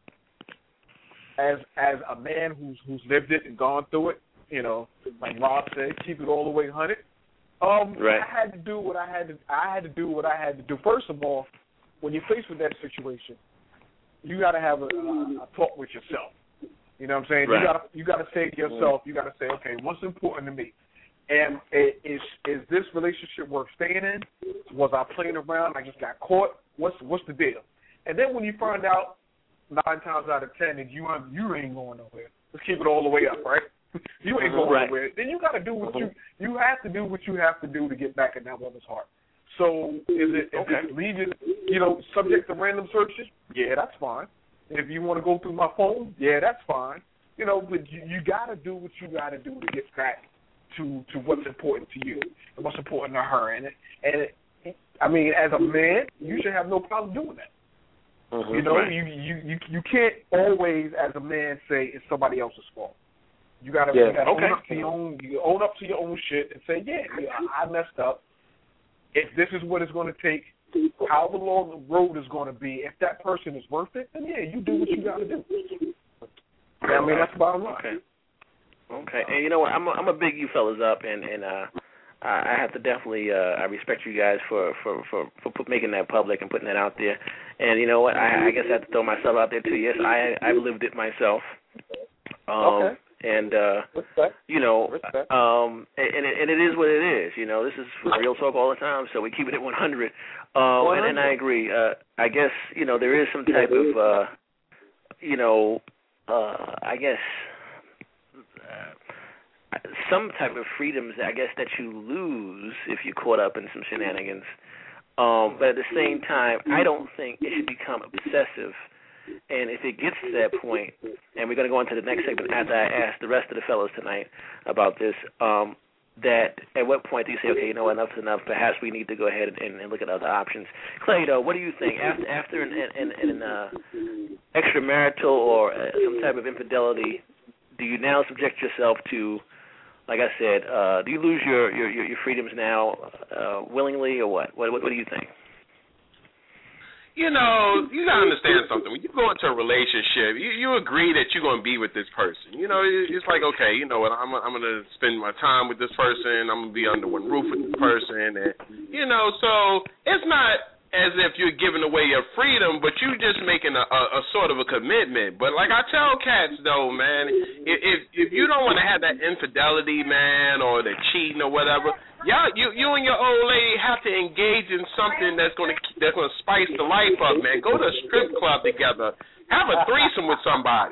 as a man who's lived it and gone through it, like Rob said, keep it all the way 100. Right. I had to do what I had to. I had to do what I had to do. First of all, when you're faced with that situation, you got to have a talk with yourself. You know what I'm saying? Right. You got to say to yourself, you got to say, okay, what's important to me? And is this relationship worth staying in? Was I playing around? I just got caught. What's the deal? And then when you find out 9 times out of 10 that you ain't going nowhere, let's keep it all the way up, right? You ain't going nowhere. Then you got to do what you have to do what you have to do to get back in that woman's heart. So is it leave it, subject to random searches? Yeah, that's fine. If you want to go through my phone, yeah, that's fine. But you got to do what you got to do to get back to what's important to you and what's important to her. And I mean, as a man, you should have no problem doing that. You can't always, as a man, say it's somebody else's fault. You gotta own up to your own. You own up to your own shit and say, yeah, I messed up. If this is what it's going to take, however long the road is going to be, if that person is worth it, then yeah, you do what you got to do. I mean, that's the bottom line. Okay, and you know what? I'm a big you fellas up, and I have to definitely I respect you guys for making that public and putting that out there. And you know what? I guess I have to throw myself out there too. Yes, I've lived it myself. Okay. And Respect. and it is what it is. This is real talk all the time, so we keep it at 100. And I agree. I guess there is some type of some type of freedoms, I guess, that you lose if you're caught up in some shenanigans. But at the same time, I don't think it should become obsessive. And if it gets to that point, and we're going to go into the next segment after I ask the rest of the fellows tonight about this, that at what point do you say, okay, enough's enough, perhaps we need to go ahead and look at other options? Clay, what do you think? After an extramarital or some type of infidelity, do you now subject yourself to, like I said, do you lose your freedoms now willingly or what? What do you think? You gotta understand something. When you go into a relationship, you agree that you're gonna be with this person. It's like, okay, you know what? I'm gonna spend my time with this person. I'm gonna be under one roof with this person, and so it's not as if you're giving away your freedom, but you just making a sort of a commitment. But like I tell cats though, man, if you don't want to have that infidelity, man, or the cheating or whatever, you and your old lady have to engage in something that's gonna spice the life up, man. Go to a strip club together, have a threesome with somebody.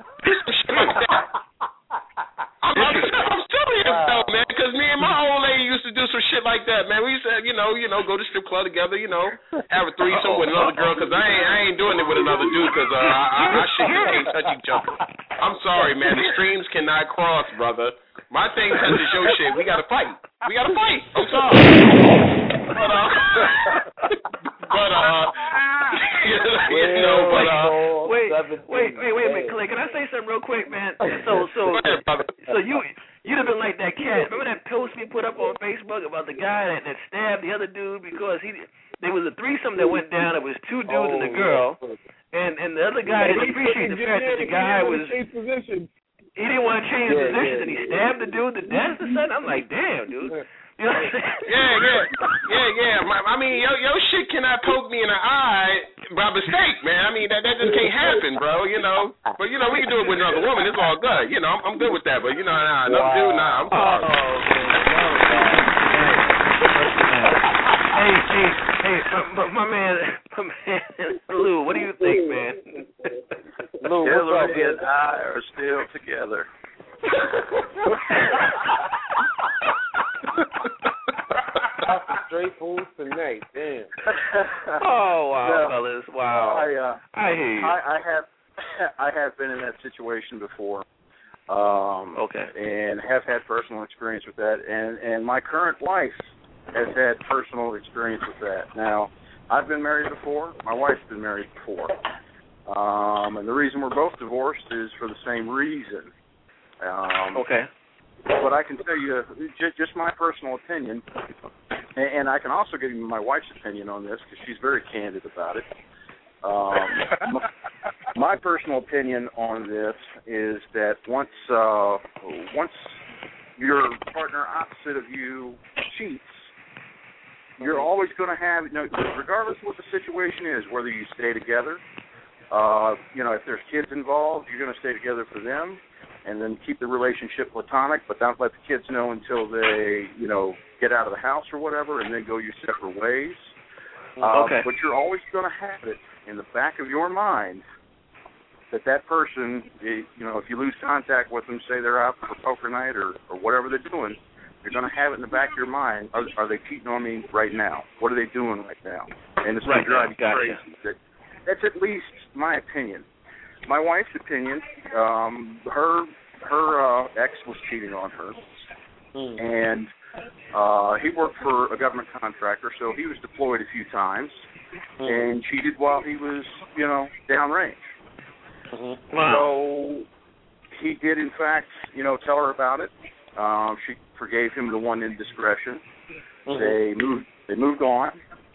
I'm serious though, man, because me and my old lady used to do some shit like that, man. We used to, go to strip club together, have a threesome with another girl, because I ain't doing it with another dude, because I shit can't touch each other. I'm sorry, man. The streams cannot cross, brother. My thing touches your shit. We got to fight. I'm sorry. Wait a minute, Clay. Can I say something real quick, man? So you'd have been like that cat. Remember that post we put up on Facebook Facebook about the guy that stabbed the other dude because there was a threesome that went down. It was two dudes and a girl, and the other guy didn't appreciate the fact that the guy was. He didn't want to change positions, and he stabbed the dude to death or something. I'm like, damn, dude. You know what I'm saying? Yeah. I mean, your shit cannot poke me in the eye by mistake, man. I mean, that just can't happen, bro. You know, but we can do it with another woman. It's all good. You know, I'm good with that. But another dude, I'm sorry. Hey, my man, Lou, what do you think, man? Lou, Hillary and I are still together. Straight fools tonight, damn. Oh wow, fellas, wow. I hear you. I have been in that situation before. And have had personal experience with that, and my current wife has had personal experience with that. Now, I've been married before. My wife's been married before. And the reason we're both divorced is for the same reason. But I can tell you, just my personal opinion, and I can also give you my wife's opinion on this because she's very candid about it. My personal opinion on this is that once your partner opposite of you cheats, you're always going to have, regardless of what the situation is, whether you stay together, if there's kids involved, you're going to stay together for them, and then keep the relationship platonic, but don't let the kids know until they, get out of the house or whatever, and then go your separate ways. But you're always going to have it in the back of your mind that person, if you lose contact with them, say they're out for poker night or whatever they're doing, you're going to have it in the back of your mind. Are they cheating on me right now? What are they doing right now? And it's going to drive you crazy. That's at least my opinion. My wife's opinion, her ex was cheating on her, and he worked for a government contractor, so he was deployed a few times, and cheated while he was, downrange. Wow. So he did, in fact, tell her about it. She forgave him the one indiscretion. They moved on,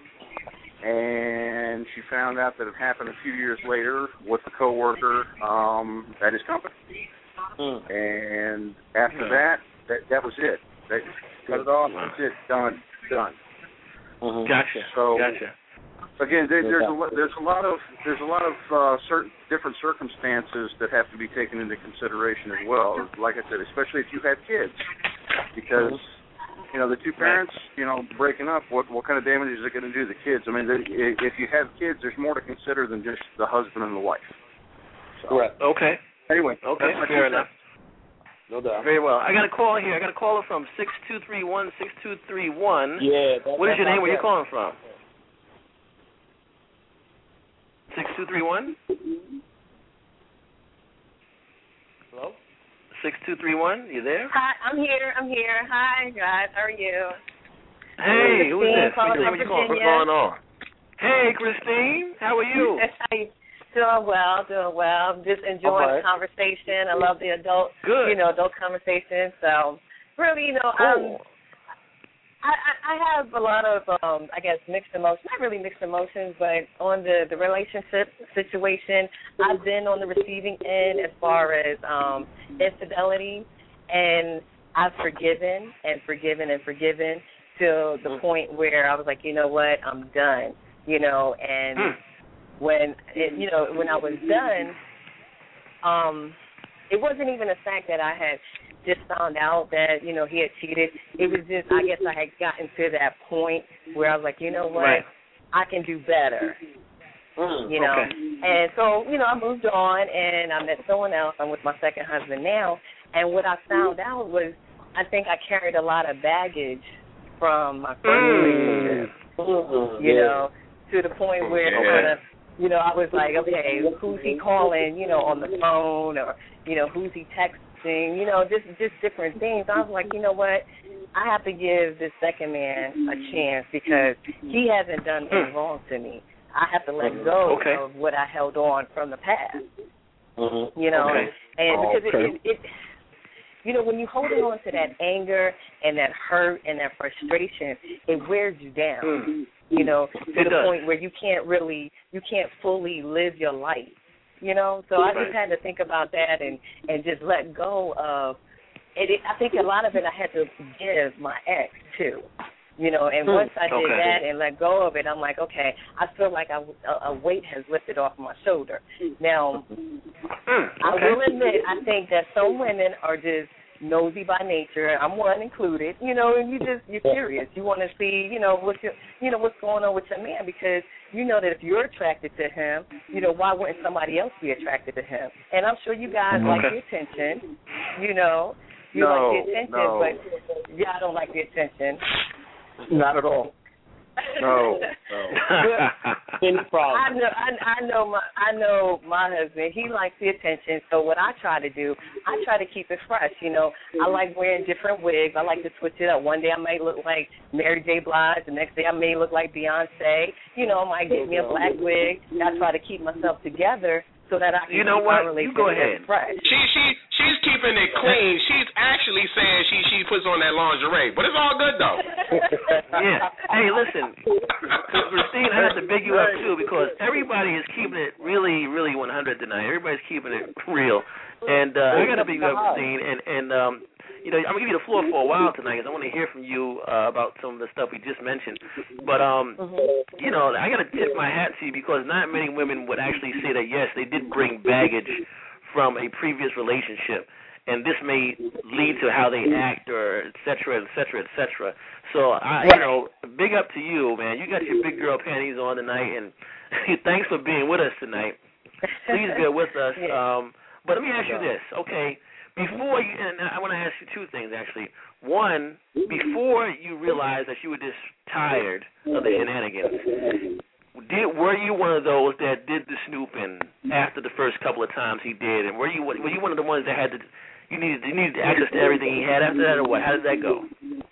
and she found out that it happened a few years later with a coworker at his company. And after that was it. They cut it off. That's it. Done. Gotcha. So, gotcha. Again, there's a lot of certain different circumstances that have to be taken into consideration as well. Like I said, especially if you have kids, because the two parents, breaking up, what kind of damage is it going to do to the kids? I mean, if you have kids, there's more to consider than just the husband and the wife. So, correct. Okay. Anyway. Okay. Fair enough. No doubt. Very well. I got a call here. I got a caller from 6231. Yeah. What is your name? Where are you calling from? 6231? Hello? 6231, you there? Hi, I'm here. Hi, guys. How are you? Hey, who's this? What's going on? Hey, Christine. How are you? Doing well. I'm just enjoying the conversation. I love the adult conversation. So, really, cool. I have a lot of, mixed emotions. Not really mixed emotions, but on the relationship situation, I've been on the receiving end as far as infidelity, and I've forgiven to the point where I was like, you know what, I'm done, and when I was done, it wasn't even the fact that I had just found out that, he had cheated. It was just, I guess I had gotten to that point where I was like, you know what, right. I can do better. Okay. And so, I moved on and I met someone else. I'm with my second husband now. And what I found out was I think I carried a lot of baggage from my first relationship, to the point where I was like, okay, who's he calling, on the phone, or, who's he texting, just different things. I was like, you know what, I have to give this second man a chance because he hasn't done anything wrong to me. I have to let go of what I held on from the past, and because you know, when you're holding on to that anger and that hurt and that frustration, it wears you down, you know, to the point where you can't fully live your life, you know. So I just had to think about that and just let go of it. I think a lot of it I had to give my ex, too. You know, and once I did that and let go of it, I'm like, okay, I feel like a weight has lifted off my shoulder. Now, I will admit, I think that some women are just nosy by nature. I'm one included. You know, and you're curious. You want to see, you know, what's going on with your man, because you know that if you're attracted to him, you know, why wouldn't somebody else be attracted to him? And I'm sure you guys like the attention. You know, like the attention, but y'all don't like the attention. Not at all. No. Any problem? I know my husband. He likes the attention. So what I try to do, I try to keep it fresh. You know, I like wearing different wigs. I like to switch it up. One day I may look like Mary J. Blige. The next day I may look like Beyonce. You know, I might get me a black wig. I try to keep myself together so that I can keep my relationship fresh. She's keeping it clean. She's actually saying she puts on that lingerie, but it's all good though. Yeah. Hey, listen, Christine, I have to big you up too, because everybody is keeping it really, really 100 tonight. Everybody's keeping it real, and I got to big you up, Christine, and you know, I'm gonna give you the floor for a while tonight, because I want to hear from you about some of the stuff we just mentioned. But you know, I got to tip my hat to you, because not many women would actually say that yes, they did bring baggage from a previous relationship, and this may lead to how they act, or et cetera, et cetera, et cetera. So, you know, big up to you, man. You got your big girl panties on tonight, and thanks for being with us tonight. Please bear with us. But let me ask you this, okay? Before you, and I want to ask you two things, actually. One, before you realized that you were just tired of the shenanigans, were you one of those that did the snooping after the first couple of times he did, and were you one of the ones that had to you needed access to everything he had after that, or what? How did that go?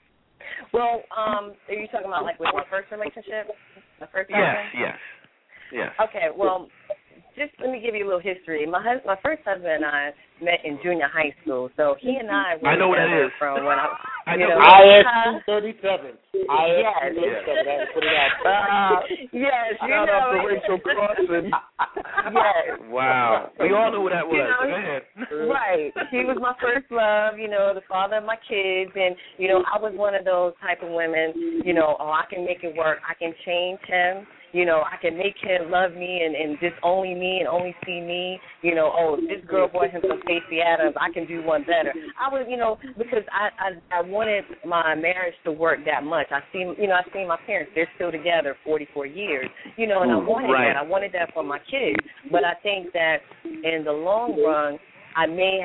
Well, are you talking about like with my first relationship, the first time? Yes. Okay, well, just let me give you a little history. My first husband and I met in junior high school, so he and I were together from when I know. ISU 37. Yes. Put it out. Yes, you know. know. Rachel Carson. Yes. Wow. We all knew who that was. You know, go ahead. Right. He was my first love, you know, the father of my kids, and, you know, I was one of those type of women, you know, I can make it work. I can change him. You know, I can make him love me and just only me and only see me. You know, this girl brought him some Stacey Adams. I can do one better. I was, you know, because I wanted my marriage to work that much. I seen my parents. They're still together 44 years. You know, and I wanted that. I wanted that for my kids. But I think that in the long run, I may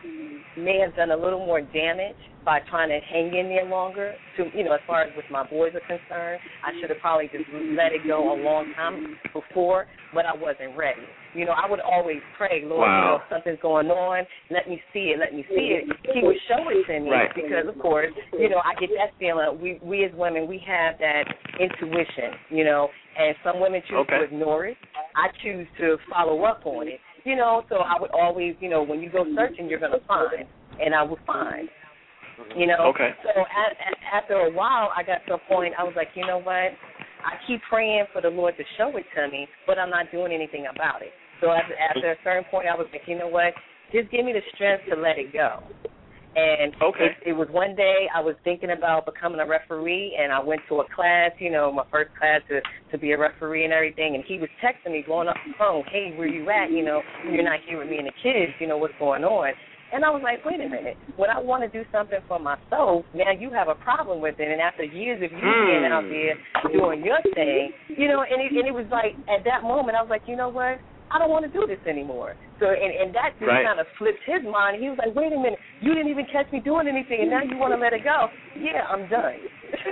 have done a little more damage by trying to hang in there longer. To, you know, as far as with my boys are concerned, I should have probably just let it go a long time before, but I wasn't ready. You know, I would always pray, Lord, you know, something's going on. Let me see it. He would show it to me because, of course, you know, I get that feeling. We as women, we have that intuition, you know, and some women choose to ignore it. I choose to follow up on it. You know, so I would always, you know, when you go searching, you're going to find, and I would find. You know, so after a while, I got to a point, I was like, you know what, I keep praying for the Lord to show it to me, but I'm not doing anything about it. So after a certain point, I was like, you know what, just give me the strength to let it go. And it was one day I was thinking about becoming a referee, and I went to a class, you know, my first class to be a referee and everything, and he was texting me, going up the phone, hey, where you at, you know, you're not here with me and the kids, you know, what's going on? And I was like, wait a minute, when I want to do something for myself, now you have a problem with it, and after years of you being out there doing your thing, you know, and it was like, at that moment, I was like, you know what, I don't want to do this anymore. So, and that just kind of flipped his mind. He was like, wait a minute, you didn't even catch me doing anything, and now you want to let it go. Yeah, I'm done.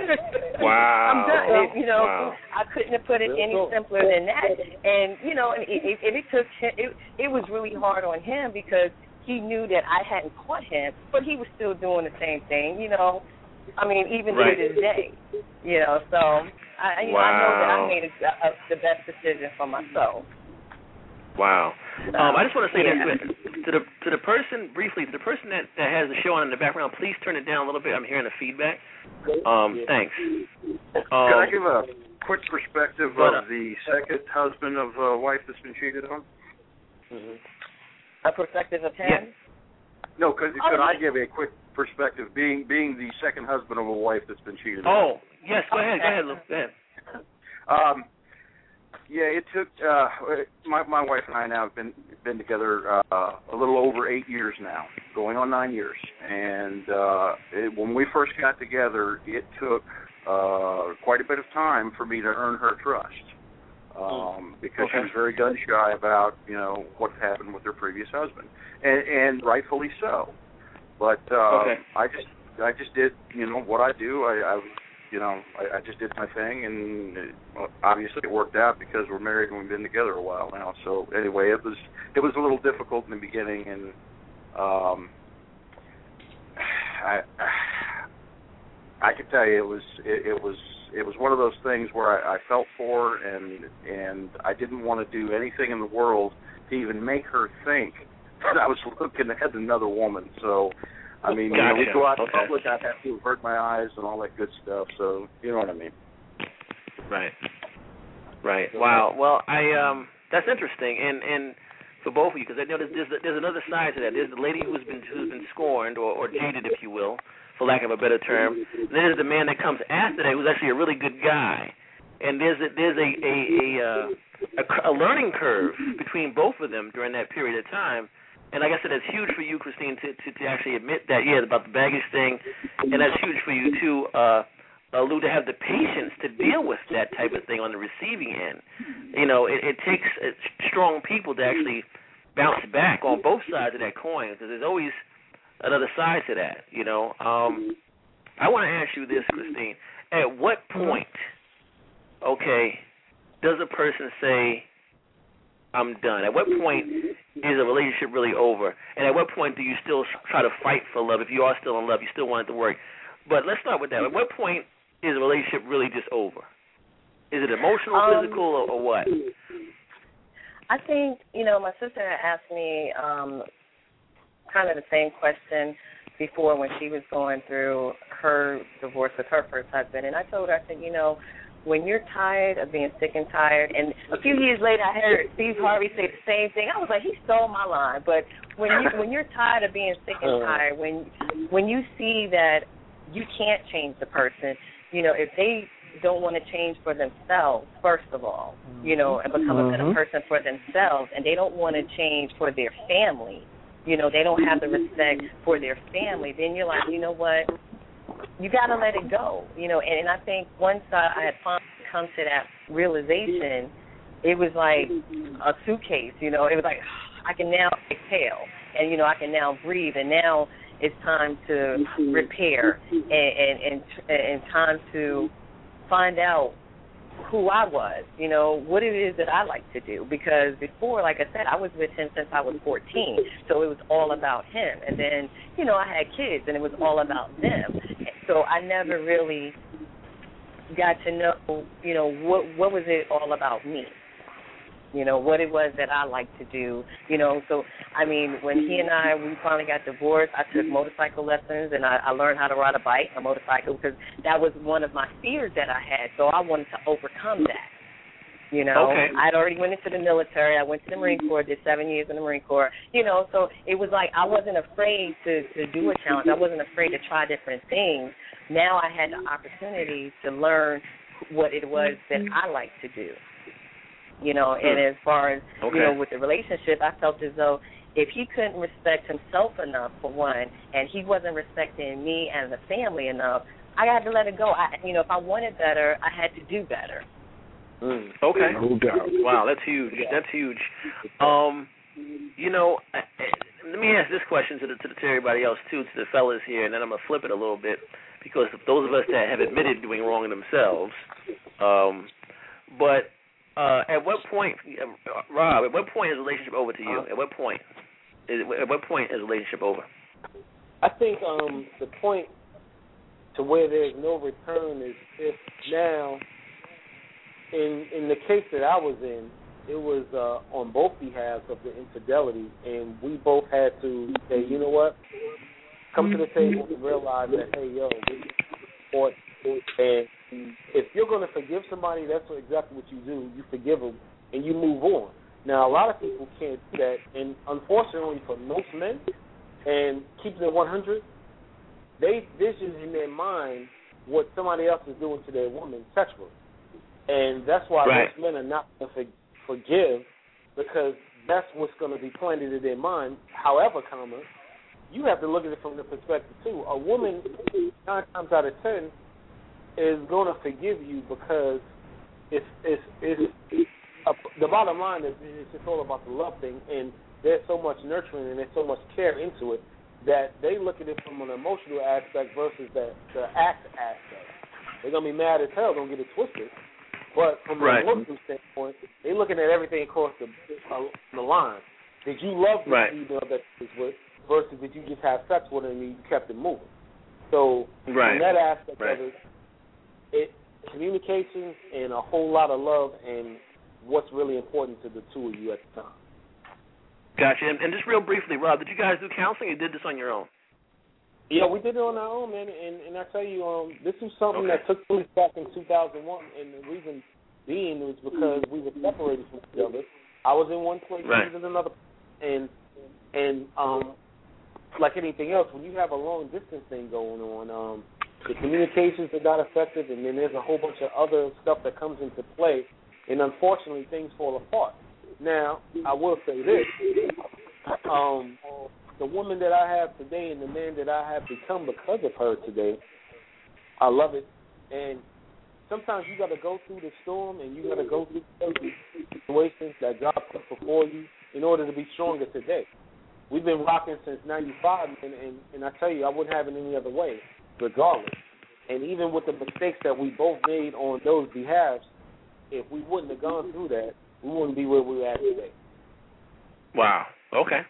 Wow. I'm done. You know, I couldn't have put it any simpler than that. And, you know, and it was really hard on him because he knew that I hadn't caught him, but he was still doing the same thing, you know. I mean, even to this day, you know. So, I know that I made the best decision for myself. Wow. I just want to say this to the person briefly, to the person that has the show on in the background, please turn it down a little bit. I'm hearing the feedback. Thanks. Can I give a quick perspective of the second husband of a wife that's been cheated on? A perspective of him? Yeah. No, could I give a quick perspective, being the second husband of a wife that's been cheated on? Oh, yes, go ahead, Lou. Go ahead. Yeah, it took my wife and I now have been together a little over 8 years now, going on 9 years. And when we first got together, it took quite a bit of time for me to earn her trust, because she was very gun shy about what happened with her previous husband, and rightfully so. But I just did what I do. I just did my thing, and obviously it worked out because we're married and we've been together a while now. So anyway, it was a little difficult in the beginning, and I can tell you it was one of those things where I felt for her, and I didn't want to do anything in the world to even make her think that I was looking at another woman. So. I mean, we go out in public, I have to avert my eyes and all that good stuff, so you know what I mean. Right. Wow. Well, that's interesting, and for both of you, because I know there's another side to that. There's the lady who's been scorned or jaded, if you will, for lack of a better term. And then there's the man that comes after that, who's actually a really good guy. And there's a learning curve between both of them during that period of time. And like I said, that's huge for you, Christine, to actually admit that, about the baggage thing. And that's huge for you, too, Lou, to have the patience to deal with that type of thing on the receiving end. It takes strong people to actually bounce back on both sides of that coin, because there's always another side to that, I want to ask you this, Christine. At what point, does a person say, I'm done? At what point is a relationship really over? And at what point do you still try to fight for love? If you are still in love, you still want it to work. But let's start with that. At what point is a relationship really just over? Is it emotional, physical, or what? I think, my sister asked me kind of the same question before when she was going through her divorce with her first husband. And I told her, I said, when you're tired of being sick and tired, and a few years later I heard Steve Harvey say the same thing. I was like, he stole my line. But when you're tired of being sick and tired, when you see that you can't change the person, if they don't want to change for themselves, first of all, and become a better person for themselves, and they don't want to change for their family, they don't have the respect for their family, then you're like, you know what? You got to let it go, and I think once I had finally come to that realization, it was like a suitcase, it was like, I can now exhale, and, I can now breathe, and now it's time to repair and time to find out who I was, what it is that I like to do. Because before, like I said, I was with him since I was 14, so it was all about him. And then, I had kids, and it was all about them. So I never really got to know, what was it all about me, what it was that I like to do, So, I mean, when we finally got divorced, I took motorcycle lessons, and I learned how to ride a motorcycle, because that was one of my fears that I had, so I wanted to overcome that. I'd already went into the military. I went to the Marine Corps, did 7 years in the Marine Corps, so it was like I wasn't afraid to do a challenge. I wasn't afraid to try different things. Now I had the opportunity to learn what it was that I like to do. And as far as, with the relationship, I felt as though if he couldn't respect himself enough, for one, and he wasn't respecting me and the family enough, I had to let it go. If I wanted better, I had to do better. Okay. No doubt. Wow, that's huge. Yeah. That's huge. Let me ask this question to everybody else, too, to the fellas here, and then I'm going to flip it a little bit, because those of us that have admitted doing wrong in themselves, but at what point, Rob, at what point is the relationship over to you? At what point is the relationship over? I think the point to where there's no return is if now, in the case that I was in, it was on both behalves of the infidelity, and we both had to say, you know what, come to the table and realize that, hey, yo, or and if you're going to forgive somebody, that's exactly what you do. You forgive them and you move on. Now, a lot of people can't do that, and unfortunately for most men, and keeping it 100, they vision in their mind what somebody else is doing to their woman sexually. And that's why most men are not going to forgive, because that's what's going to be planted in their mind. However, you have to look at it from the perspective, too. A woman, 9 times out of 10, is going to forgive you because the bottom line is it's just all about the love thing, and there's so much nurturing and there's so much care into it that they look at it from an emotional aspect versus the act aspect. They're going to be mad as hell, don't get it twisted. But from an emotional standpoint, they're looking at everything across the line. Did you love the female that you was with versus did you just have sex with her and you kept it moving? So from that aspect of it, communication and a whole lot of love and what's really important to the two of you at the time. Gotcha. And just real briefly, Rob, did you guys do counseling or did this on your own? Yeah, we did it on our own, man. And I tell you, this was something that took place back in 2001, and the reason being was because we were separated from each other. I was in one place, he was in another, and like anything else, when you have a long distance thing going on, the communications are not effective, and then there's a whole bunch of other stuff that comes into play, and unfortunately things fall apart. Now, I will say this, the woman that I have today and the man that I have become because of her today, I love it. And sometimes you got to go through the storm and you got to go through situations that God put before you in order to be stronger today. We've been rocking since 95, and I tell you, I wouldn't have it any other way, regardless. And even with the mistakes that we both made on those behalves, if we wouldn't have gone through that, we wouldn't be where we're at today. Wow. Okay.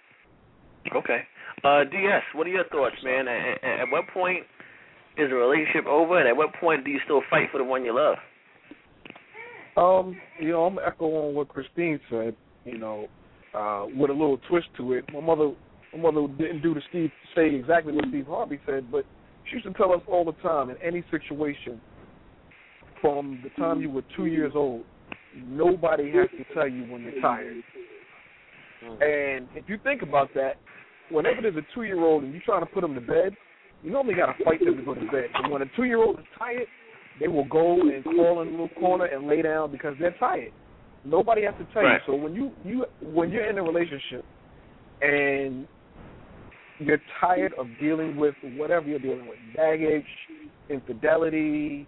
DS, what are your thoughts, man? At what point is the relationship over, and at what point do you still fight for the one you love? I'm going to echo on what Christine said, with a little twist to it. My mother didn't say exactly what Steve Harvey said, but she used to tell us all the time, in any situation, from the time you were 2 years old, nobody has to tell you when you're tired. And if you think about that, whenever there's a 2-year-old and you're trying to put them to bed, you normally got to fight them to go to bed. And when a 2-year-old is tired, they will go and crawl in a little corner and lay down because they're tired. Nobody has to tell you. So when you're in a relationship and you're tired of dealing with whatever you're dealing with, baggage, infidelity,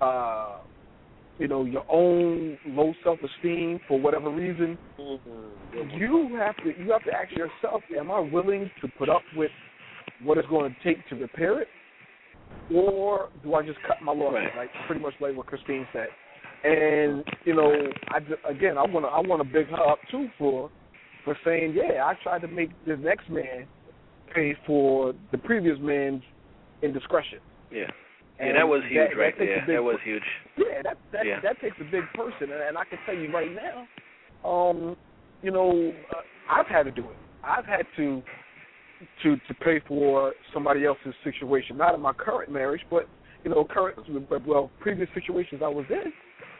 your own low self-esteem for whatever reason, you have to ask yourself, am I willing to put up with what it's going to take to repair it, or do I just cut my losses, like pretty much like what Christine said? And I want to big her up too for saying, I tried to make this next man pay for the previous man's indiscretion. Yeah. Yeah, that was huge right there. That was huge. Yeah, that takes a big person, and I can tell you right now, I've had to do it. I've had to pay for somebody else's situation, not in my current marriage, but previous situations I was in.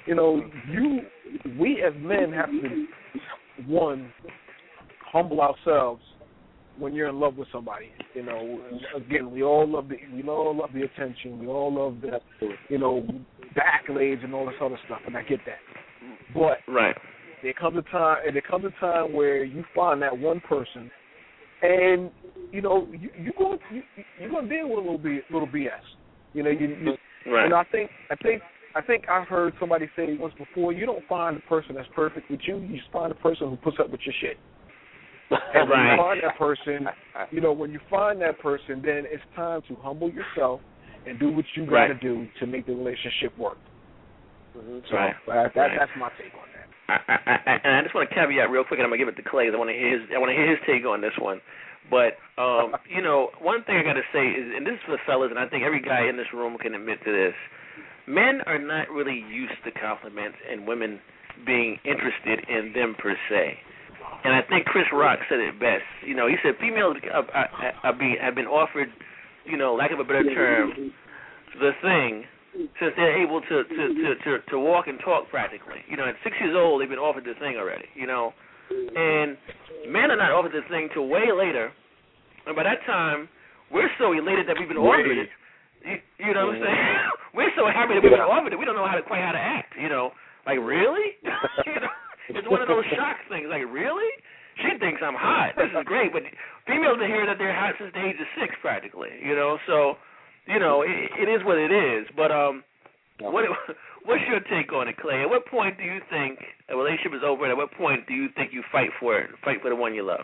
We as men have to, one, humble ourselves when you're in love with somebody. Again, we all love the attention, we all love the the accolades and all this other stuff, and I get that. But there comes a time where you find that one person, and you're going to deal with a little BS. And I think I heard somebody say once before, you don't find the person that's perfect with you. You just find the person who puts up with your shit. And when you find that person, when you find that person, then it's time to humble yourself and do what you got to do to make the relationship work. So that's my take on that. And I just want to caveat real quick, and I'm gonna give it to Clay. I want to hear his take on this one. But one thing I got to say is, and this is for the fellas, and I think every guy in this room can admit to this: men are not really used to compliments, and women being interested in them per se. And I think Chris Rock said it best. You know, he said females have been offered, you know, lack of a better term, the thing since they're able to walk and talk practically. You know, at 6 years old, they've been offered the thing already. You know, and men are not offered the thing till way later. And by that time, we're so elated that we've been offered it. You know what I'm saying? We're so happy that we've been offered it. We don't know quite how to act. You know, like really? You know, it's one of those shock things. Like really? She thinks I'm hot. This is great. But females been hearing that they're hot since the age of 6, practically. You know, so you know it is what it is. But what's your take on it, Clay? At what point do you think a relationship is over? And at what point do you think you fight for it? Fight for the one you love?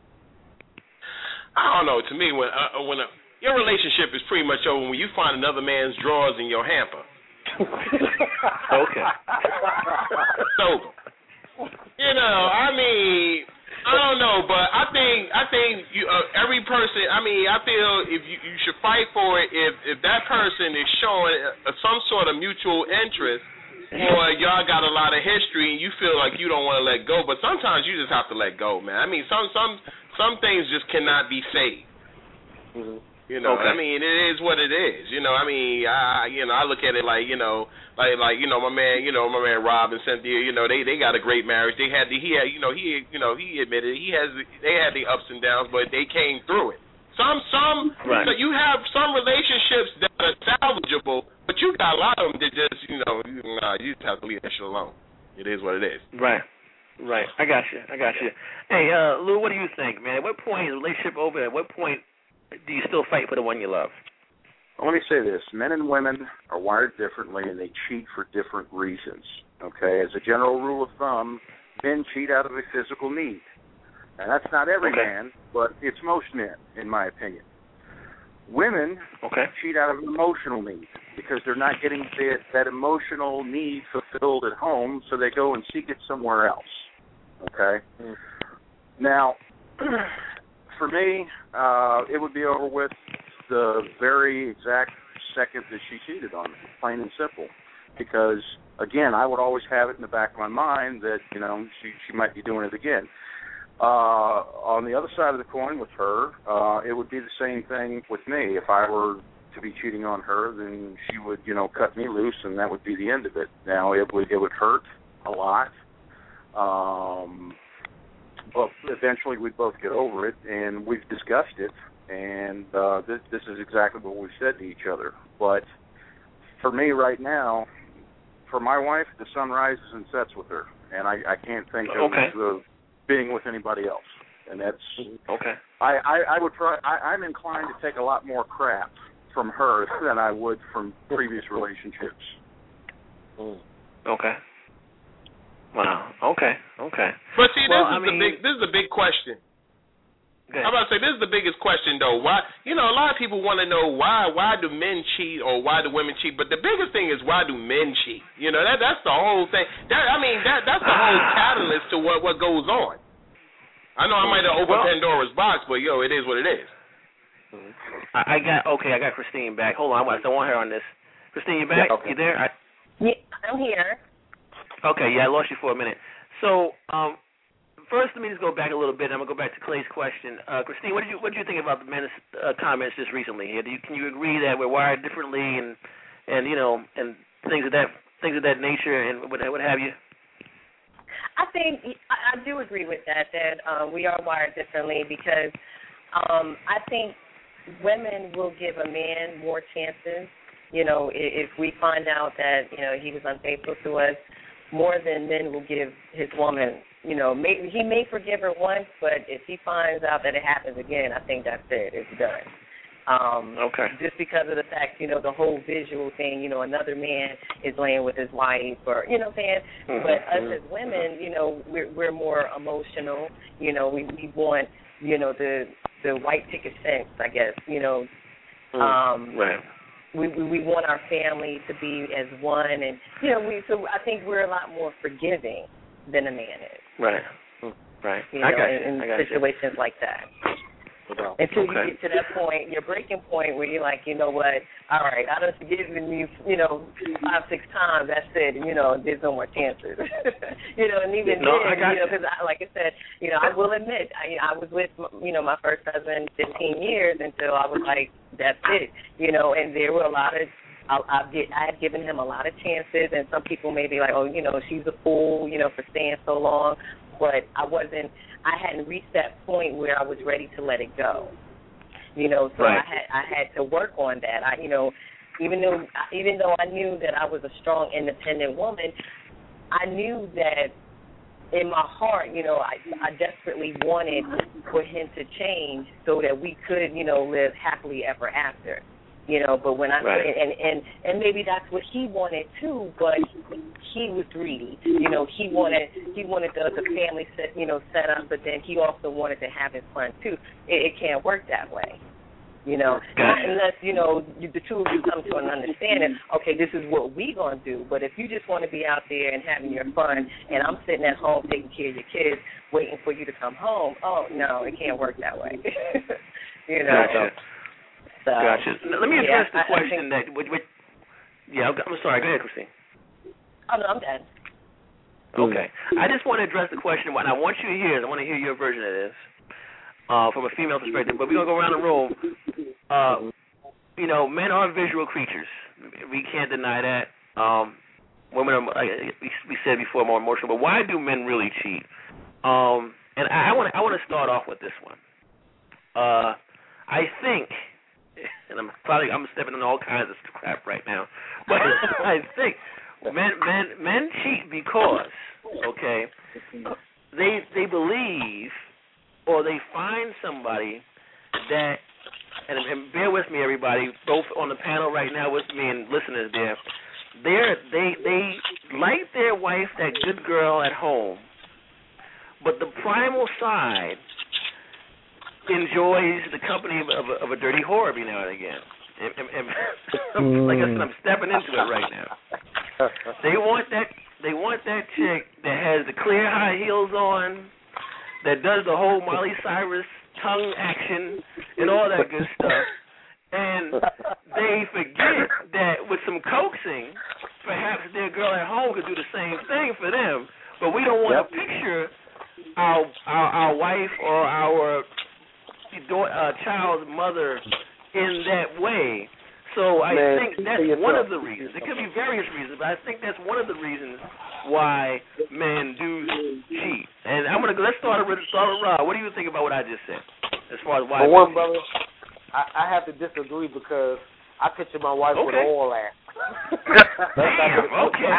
I don't know. To me, your relationship is pretty much over when you find another man's drawers in your hamper. Okay. So, you know, I mean, I don't know, but I think you, every person. I mean, I feel if you should fight for it if that person is showing some sort of mutual interest, or y'all got a lot of history and you feel like you don't want to let go. But sometimes you just have to let go, man. I mean, some things just cannot be saved. Mm-hmm. You know, okay. I mean, it is what it is. You know, I mean, I look at it like, my man Rob and Cynthia. You know, they got a great marriage. He admitted they had the ups and downs, but they came through it. Right. So you have some relationships that are salvageable, but you got a lot of them that just, you just have to leave that shit alone. It is what it is. Right. I got you. Hey, Lou, what do you think, man? At what point is the relationship over? At what point do you still fight for the one you love? Well, let me say this. Men and women are wired differently, and they cheat for different reasons. Okay? As a general rule of thumb, men cheat out of a physical need. And that's not every man, but it's most men, in my opinion. Women cheat out of an emotional need because they're not getting that emotional need fulfilled at home, so they go and seek it somewhere else. Okay? Now, for me, it would be over with the very exact second that she cheated on me, plain and simple. Because, again, I would always have it in the back of my mind that, she might be doing it again. On the other side of the coin with her, it would be the same thing with me. If I were to be cheating on her, then she would, cut me loose, and that would be the end of it. Now, it would hurt a lot. But eventually we'd both get over it, and we've discussed it, and this is exactly what we've said to each other. But for me right now, for my wife, the sun rises and sets with her, and I can't think of being with anybody else. And that's I'm inclined to take a lot more crap from her than I would from previous relationships. Okay. Wow. Okay. But see, this is the big question. I'm about to say this is the biggest question though. Why? A lot of people want to know why do men cheat or why do women cheat? But the biggest thing is why do men cheat? That's the whole thing. That's the whole catalyst to what goes on. I know I might have opened Pandora's box, but it is what it is. I got Christine back. Hold on, I want her on this. Christine, you back? You there? Yeah, I'm here. Okay, I lost you for a minute. So, first, let me just go back a little bit. I'm gonna go back to Clay's question. Christine, what did you think about the men's comments just recently? Can you agree that we're wired differently and things of that nature and what have you? I think I do agree with that we are wired differently because I think women will give a man more chances. If we find out that he was unfaithful to us, more than men will give his woman. He may forgive her once, but if he finds out that it happens again, I think that's it. It's done. Just because of the fact, the whole visual thing, another man is laying with his wife or, what I'm saying? Mm-hmm. But us as women, we're more emotional. We want, the white picket fence, I guess, Right. We want our family to be as one, and so I think we're a lot more forgiving than a man is. Right. I got you. In situations like that. Until you get to that point, your breaking point where you're like, you know what, all right, I done forgiven you, 5-6 times, that's it, there's no more chances. And even then, because like I said, I will admit, I was with, my first husband 15 years until I was like, that's it, and there were a lot of, I had given him a lot of chances, and some people may be like, oh, she's a fool, for staying so long, but I hadn't reached that point where I was ready to let it go. So right. I had to work on that. Even though I knew that I was a strong, independent woman, I knew that in my heart, I desperately wanted for him to change so that we could, live happily ever after. But when I right. and maybe that's what he wanted too, but he was greedy. He wanted the family set up, but then he also wanted to have his fun too. It can't work that way. Unless the two of you come to an understanding. Okay, this is what we gonna do. But if you just want to be out there and having your fun, and I'm sitting at home taking care of your kids, waiting for you to come home, oh no, it can't work that way. Gotcha. So, gotcha. Now, let me address the question that. I'm sorry. Go ahead, Christine. Oh no, I'm done. Okay. I just want to address the question. What I want you to hear is I want to hear your version of this from a female perspective. But we're gonna go around the room. Men are visual creatures. We can't deny that. Women are, we said before, more emotional. But why do men really cheat? And I want to start off with this one. I think. And I'm stepping on all kinds of crap right now, but I think men cheat because they believe or they find somebody that, and bear with me everybody, both on the panel right now with me and listeners there, they like their wife, that good girl at home, but the primal side enjoys the company of a dirty whore every now and again. And like I said, I'm stepping into it right now. They want that chick that has the clear high heels on, that does the whole Miley Cyrus tongue action and all that good stuff. And they forget that with some coaxing, perhaps their girl at home could do the same thing for them. But we don't want to picture our wife or our child's mother in that way. So I think that's one of the reasons. There could be various reasons, but I think that's one of the reasons why men do cheat. And let's start with Rob. What do you think about what I just said as far as why? For one, brother, I have to disagree because I picture my wife with all that. Damn, okay.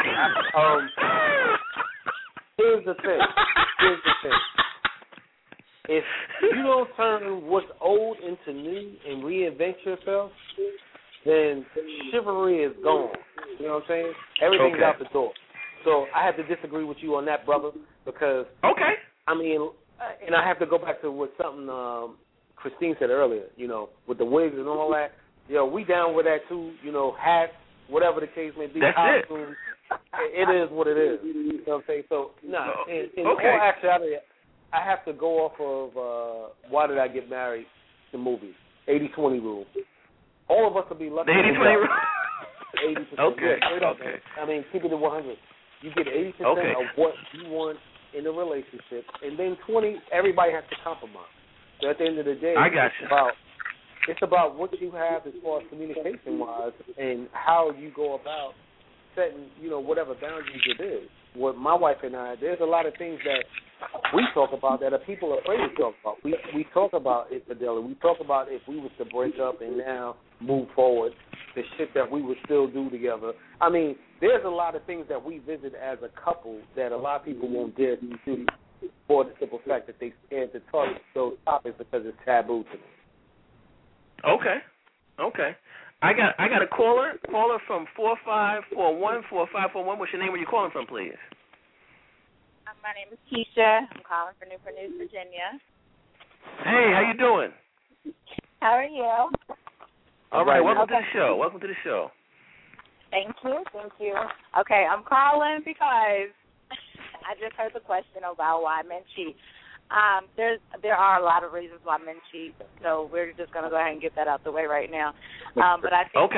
Here's the thing. If you don't turn what's old into new and reinvent yourself, then chivalry is gone. You know what I'm saying? Everything's out the door. So I have to disagree with you on that, brother, because I mean, and I have to go back to what something Christine said earlier. With the wigs and all that. We down with that too. Hats, whatever the case may be, costumes. It is what it is. You know what I'm saying? So in all actuality, I have to go off of Why Did I Get Married? The movie, 80-20 rule. All of us will be lucky. 80-20 rule. 80%. Okay. Yeah, okay. I mean, keep it at 100. You get 80% of what you want in a relationship, and then 20. Everybody has to compromise. So at the end of the day, I got you. It's about what you have as far as communication wise and how you go about setting, whatever boundaries it is. With my wife and I, there's a lot of things that we talk about that people are afraid to talk about. We talk about infidelity. We talk about if we was to break up and now move forward, the shit that we would still do together. I mean, there's a lot of things that we visit as a couple that a lot of people won't dare to do for the simple fact that they scared to talk those topics because it's taboo to them. Okay. I got a caller from 4541. 4541. What's your name? Where you calling from, please? My name is Keisha. I'm calling from Newport News, Virginia. Hey, how you doing? How are you? All right. Welcome to the show. Thank you. Okay, I'm calling because I just heard the question about why men cheat. There are a lot of reasons why men cheat, so we're just gonna go ahead and get that out the way right now. But I think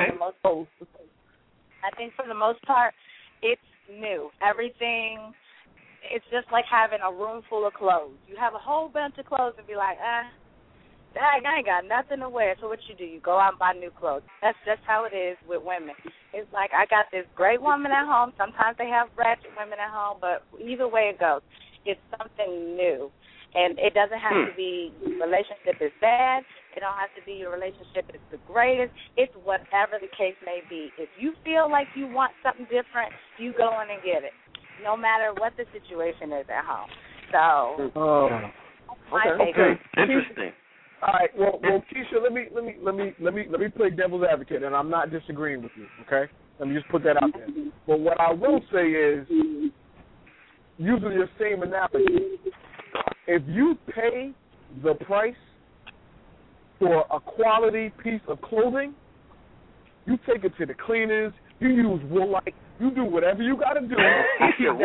for the most part, it's new. Everything. It's just like having a room full of clothes. You have a whole bunch of clothes and be like, dang, I ain't got nothing to wear. So what you do? You go out and buy new clothes. That's just how it is with women. It's like I got this great woman at home. Sometimes they have ratchet women at home, but either way it goes, it's something new. And it doesn't have to be your relationship is bad. It don't have to be your relationship is the greatest. It's whatever the case may be. If you feel like you want something different, you go in and get it, no matter what the situation is at home. So, okay, interesting. All right, well, Keisha, let me play devil's advocate, and I'm not disagreeing with you. Okay, let me just put that out there. But what I will say is, using your same analogy, if you pay the price for a quality piece of clothing, you take it to the cleaners, you use Woolite, you do whatever you got to do to keep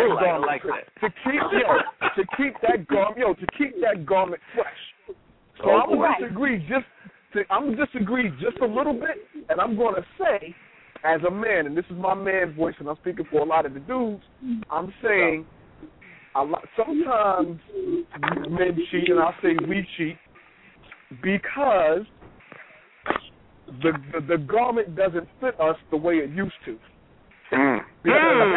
that garment fresh. So I'm gonna disagree just a little bit, and I'm gonna say, as a man, and this is my man voice, and I'm speaking for a lot of the dudes, I'm saying sometimes men cheat, and I'll say we cheat, because the garment doesn't fit us the way it used to. Because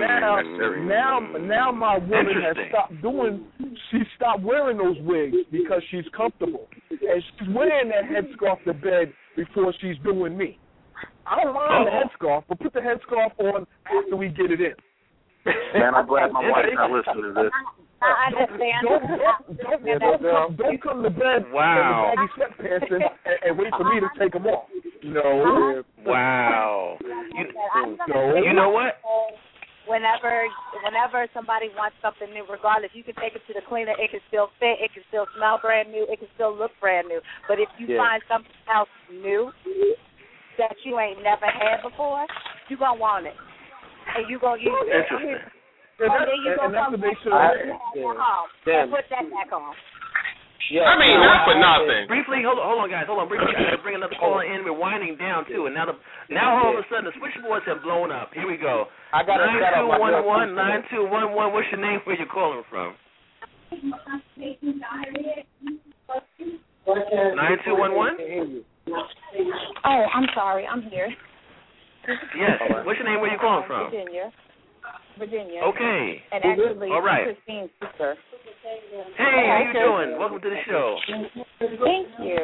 now my woman has she stopped wearing those wigs because she's comfortable. And she's wearing that headscarf to bed before she's doing me. I don't mind the headscarf, but put the headscarf on after we get it in. Man, I'm glad my wife's not listening to this. I understand. Don't come to bed in the baggy sweatpants and wait for me to take them off. No. Wow. You know what? Whenever somebody wants something new, regardless, you can take it to the cleaner. It can still fit. It can still smell brand new. It can still look brand new. But if you find something else new that you ain't never had before, you gonna want it, and you gonna use it. Interesting. And then you gonna come home and put that back on. Yeah. I mean, not for nothing. Briefly, hold on, guys. Briefly, bring another caller in. We're winding down too, and now all of a sudden the switchboards have blown up. Here we go. I got 9211 9211. What's your name? Where you calling from? 9211. Oh, I'm sorry. I'm here. Yes. What's your name? Where you calling from? Virginia. Okay. And actually, all right. Christine's sister. Hey, how you doing? Welcome to the show. Thank you.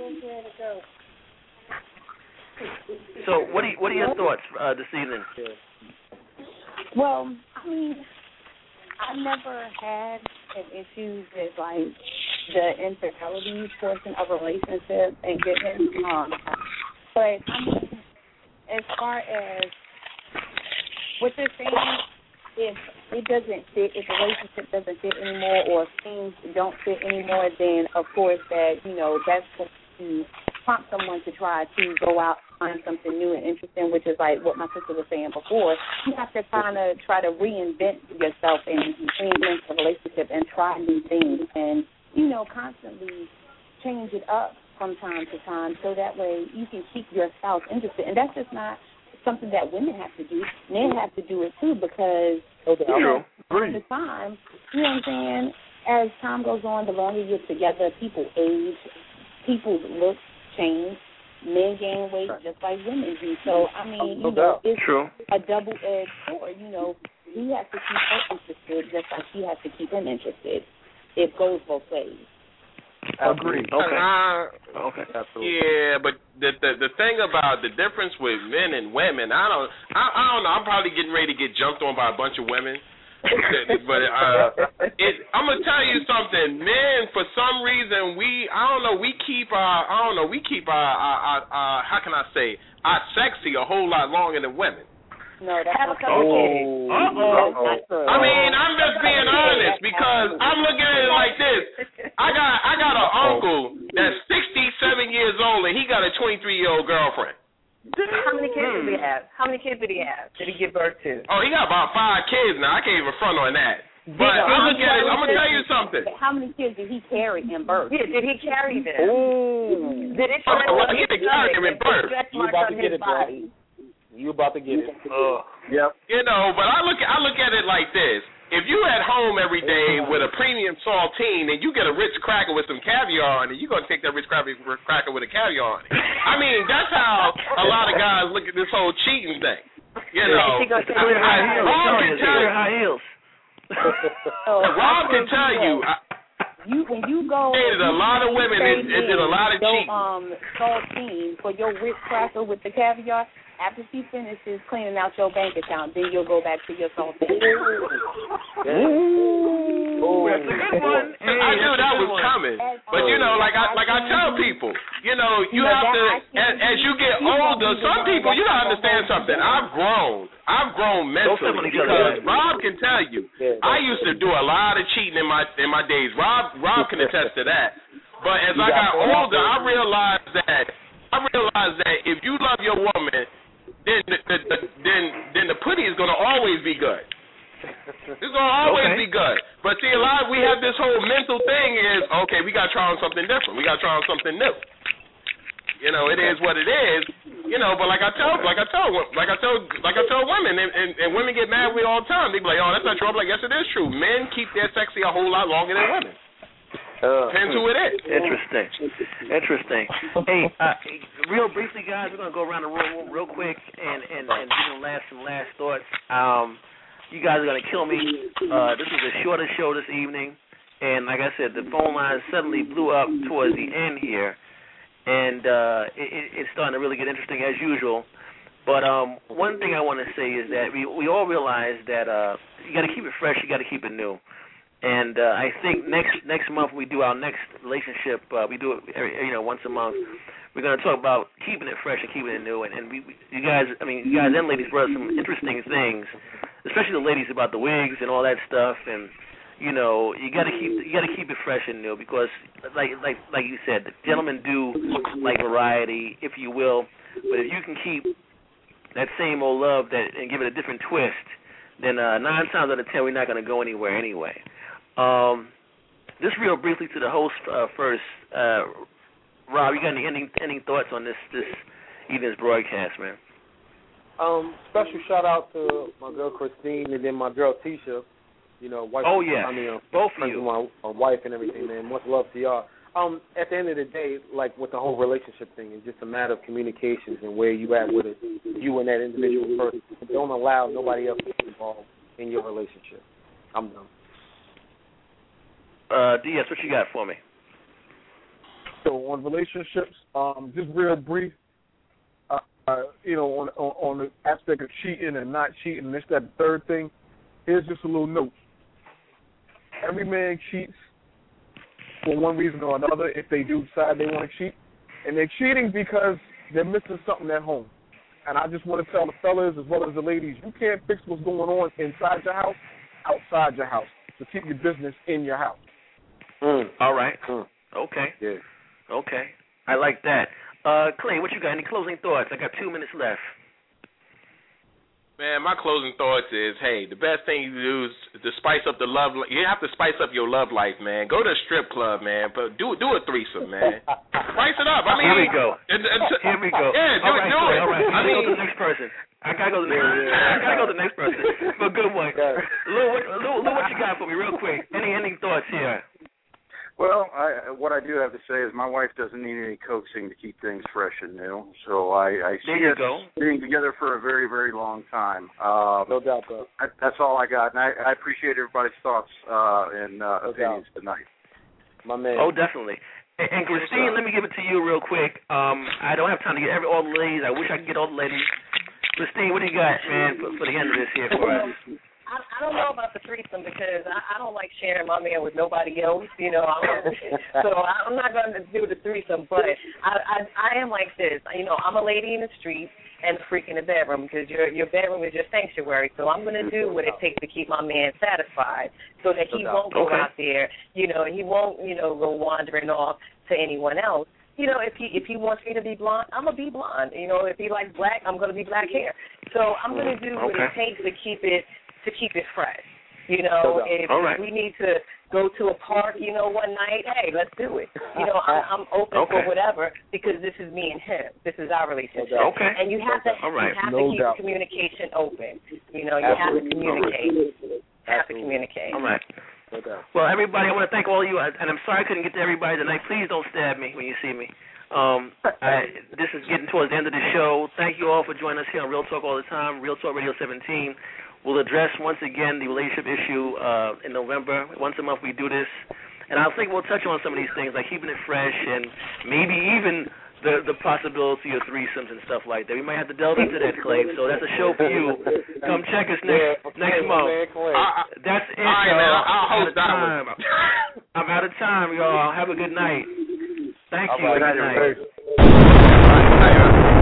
So, what are your thoughts this evening? Well, I mean, I never had an issue with like the infidelity portion of a relationship and getting but I mean, as far as what you're saying, if it doesn't fit, if the relationship doesn't fit anymore, or if things don't fit anymore, then of course that, that's going to prompt someone to try to go out and find something new and interesting, which is like what my sister was saying before. You have to kind of try to reinvent yourself and reinvent the relationship and try new things and, constantly change it up from time to time so that way you can keep your spouse interested. And that's just not something that women have to do. Men have to do it too because over the time, you know what I'm saying, as time goes on, the longer you're together, people age, people's looks change, men gain weight just like women do. So, I mean, it's a double-edged sword. He has to keep her interested just like she has to keep him interested. It goes both ways. Agreed. Okay. Absolutely. Yeah, but the thing about the difference with men and women, I don't know. I'm probably getting ready to get jumped on by a bunch of women. But I'm gonna tell you something. Men, for some reason, we keep our how can I say, our sexy a whole lot longer than women. No, that's not true. I mean, I'm just being honest because I'm looking at it like this. I got an uncle that's 67 years old and he got a 23-year-old girlfriend. How many kids did he have? Did he give birth to? Oh, he got about 5 kids now. I can't even front on that. But I look at it. I'm gonna tell you something. How many kids did he carry in birth? Yeah, did he carry them? Ooh. Did it He didn't carry them in birth. You about to get it, bro. You about to get it. Yep. You know, but I look at it like this. If you at home every day with a premium saltine and you get a Ritz cracker with some caviar on it, you're going to take that Ritz cracker with a caviar on it. I mean, that's how a lot of guys look at this whole cheating thing. You know, Rob can tell you. Rob can tell you. When you go, there's a lot of women that did a lot of cheating. Saltine for your Ritz cracker with the caviar. After she finishes cleaning out your bank account, then you'll go back to your saltine. Ooh, that's a good one. Hey, I knew that was coming, but you know, like I tell people, you know, you have to as you get older. Some people, you gotta understand something. I've grown mentally because Rob can tell you, I used to do a lot of cheating in my days. Rob can attest to that. But as I got older, I realized that if you love your woman, then the pudding is gonna always be good. It's gonna always be good. But see, we have this whole mental thing is, okay, we gotta try on something different. We gotta try on something new. You know, it is what it is. You know, but like I tell women, and women get mad with me all the time. They be like, oh, that's not true. I'm like, yes, it is true. Men keep their sexy a whole lot longer than women. Depends who it is. Interesting. Hey, real briefly, guys, we're gonna go around the room real quick and some last thoughts. You guys are gonna kill me. This is a shorter show this evening, and like I said, the phone line suddenly blew up towards the end here, and it's starting to really get interesting as usual. But one thing I want to say is that we all realize that you got to keep it fresh, you got to keep it new. And I think next month we do our next relationship. We do it once a month. We're going to talk about keeping it fresh and keeping it new. And you guys and ladies brought up some interesting things, especially the ladies about the wigs and all that stuff. And you got to keep it fresh and new because, like you said, the gentlemen do like variety, if you will. But if you can keep that same old love and give it a different twist, then 9 times out of 10 we're not going to go anywhere anyway. Just real briefly to the host first, Rob, you got any ending thoughts on this evening's broadcast, man? Special shout out to my girl Christine and then my girl Tisha. Wife. Oh yeah, both of you. My wife and everything, man. Much love to y'all. At the end of the day, like with the whole relationship thing, it's just a matter of communications and where you at with it, you and that individual person. Don't allow nobody else to get involved in your relationship. I'm done. DS, what you got for me? So on relationships, just real brief, on the aspect of cheating and not cheating, this, that, third thing, here's just a little note. Every man cheats for one reason or another if they do decide they want to cheat. And they're cheating because they're missing something at home. And I just want to tell the fellas as well as the ladies, you can't fix what's going on inside your house, outside your house. So keep your business in your house. All right. Okay. Yeah. Okay. I like that. Clay, what you got? Any closing thoughts? I got 2 minutes left. Man, my closing thoughts is, hey, the best thing you do is to spice up the love. You have to spice up your love life, man. Go to a strip club, man, but do a threesome, man. Spice it up. I mean, here we go. Here we go. Yeah, do it. All right. I mean, go to the next person. I gotta go to the next person. But good one. Lou, what you got for me, real quick? Any ending thoughts here? Well, what I do have to say is my wife doesn't need any coaxing to keep things fresh and new. So I see us being together for a very, very long time. No doubt, though. That's all I got, and I appreciate everybody's thoughts and opinions tonight. My man. Oh, definitely. And Christine, let me give it to you real quick. I don't have time to get all the ladies. I wish I could get all the ladies. Christine, what do you got, man, for the end of this here for us? I don't know about the threesome because I don't like sharing my man with nobody else, so I'm not going to do the threesome. But I am like this, I'm a lady in the street and a freak in the bedroom because your bedroom is your sanctuary. So I'm going to do what it takes to keep my man satisfied so that he won't go out there, and he won't, go wandering off to anyone else. If he wants me to be blonde, I'm going to be blonde. If he likes black, I'm going to be black hair. So I'm going to do what it takes to keep it fresh. You know, if we need to go to a park, you know, one night, hey, let's do it. You know, I'm open for whatever because this is me and him. This is our relationship. Okay. And you have to keep communication open. You know, you have to communicate. All right. Well, everybody, I want to thank all of you, and I'm sorry I couldn't get to everybody tonight. Please don't stab me when you see me. This is getting towards the end of the show. Thank you all for joining us here on Real Talk All the Time, Real Talk Radio 17. We'll address once again the relationship issue in November. Once a month we do this. And I think we'll touch on some of these things, like keeping it fresh and maybe even the possibility of threesomes and stuff like that. We might have to delve into that, Clay. So that's a show for you. Come check us next month. That's it, y'all. I'll host that one. I'm out of time, y'all. Have a good night. Thank you. Good night.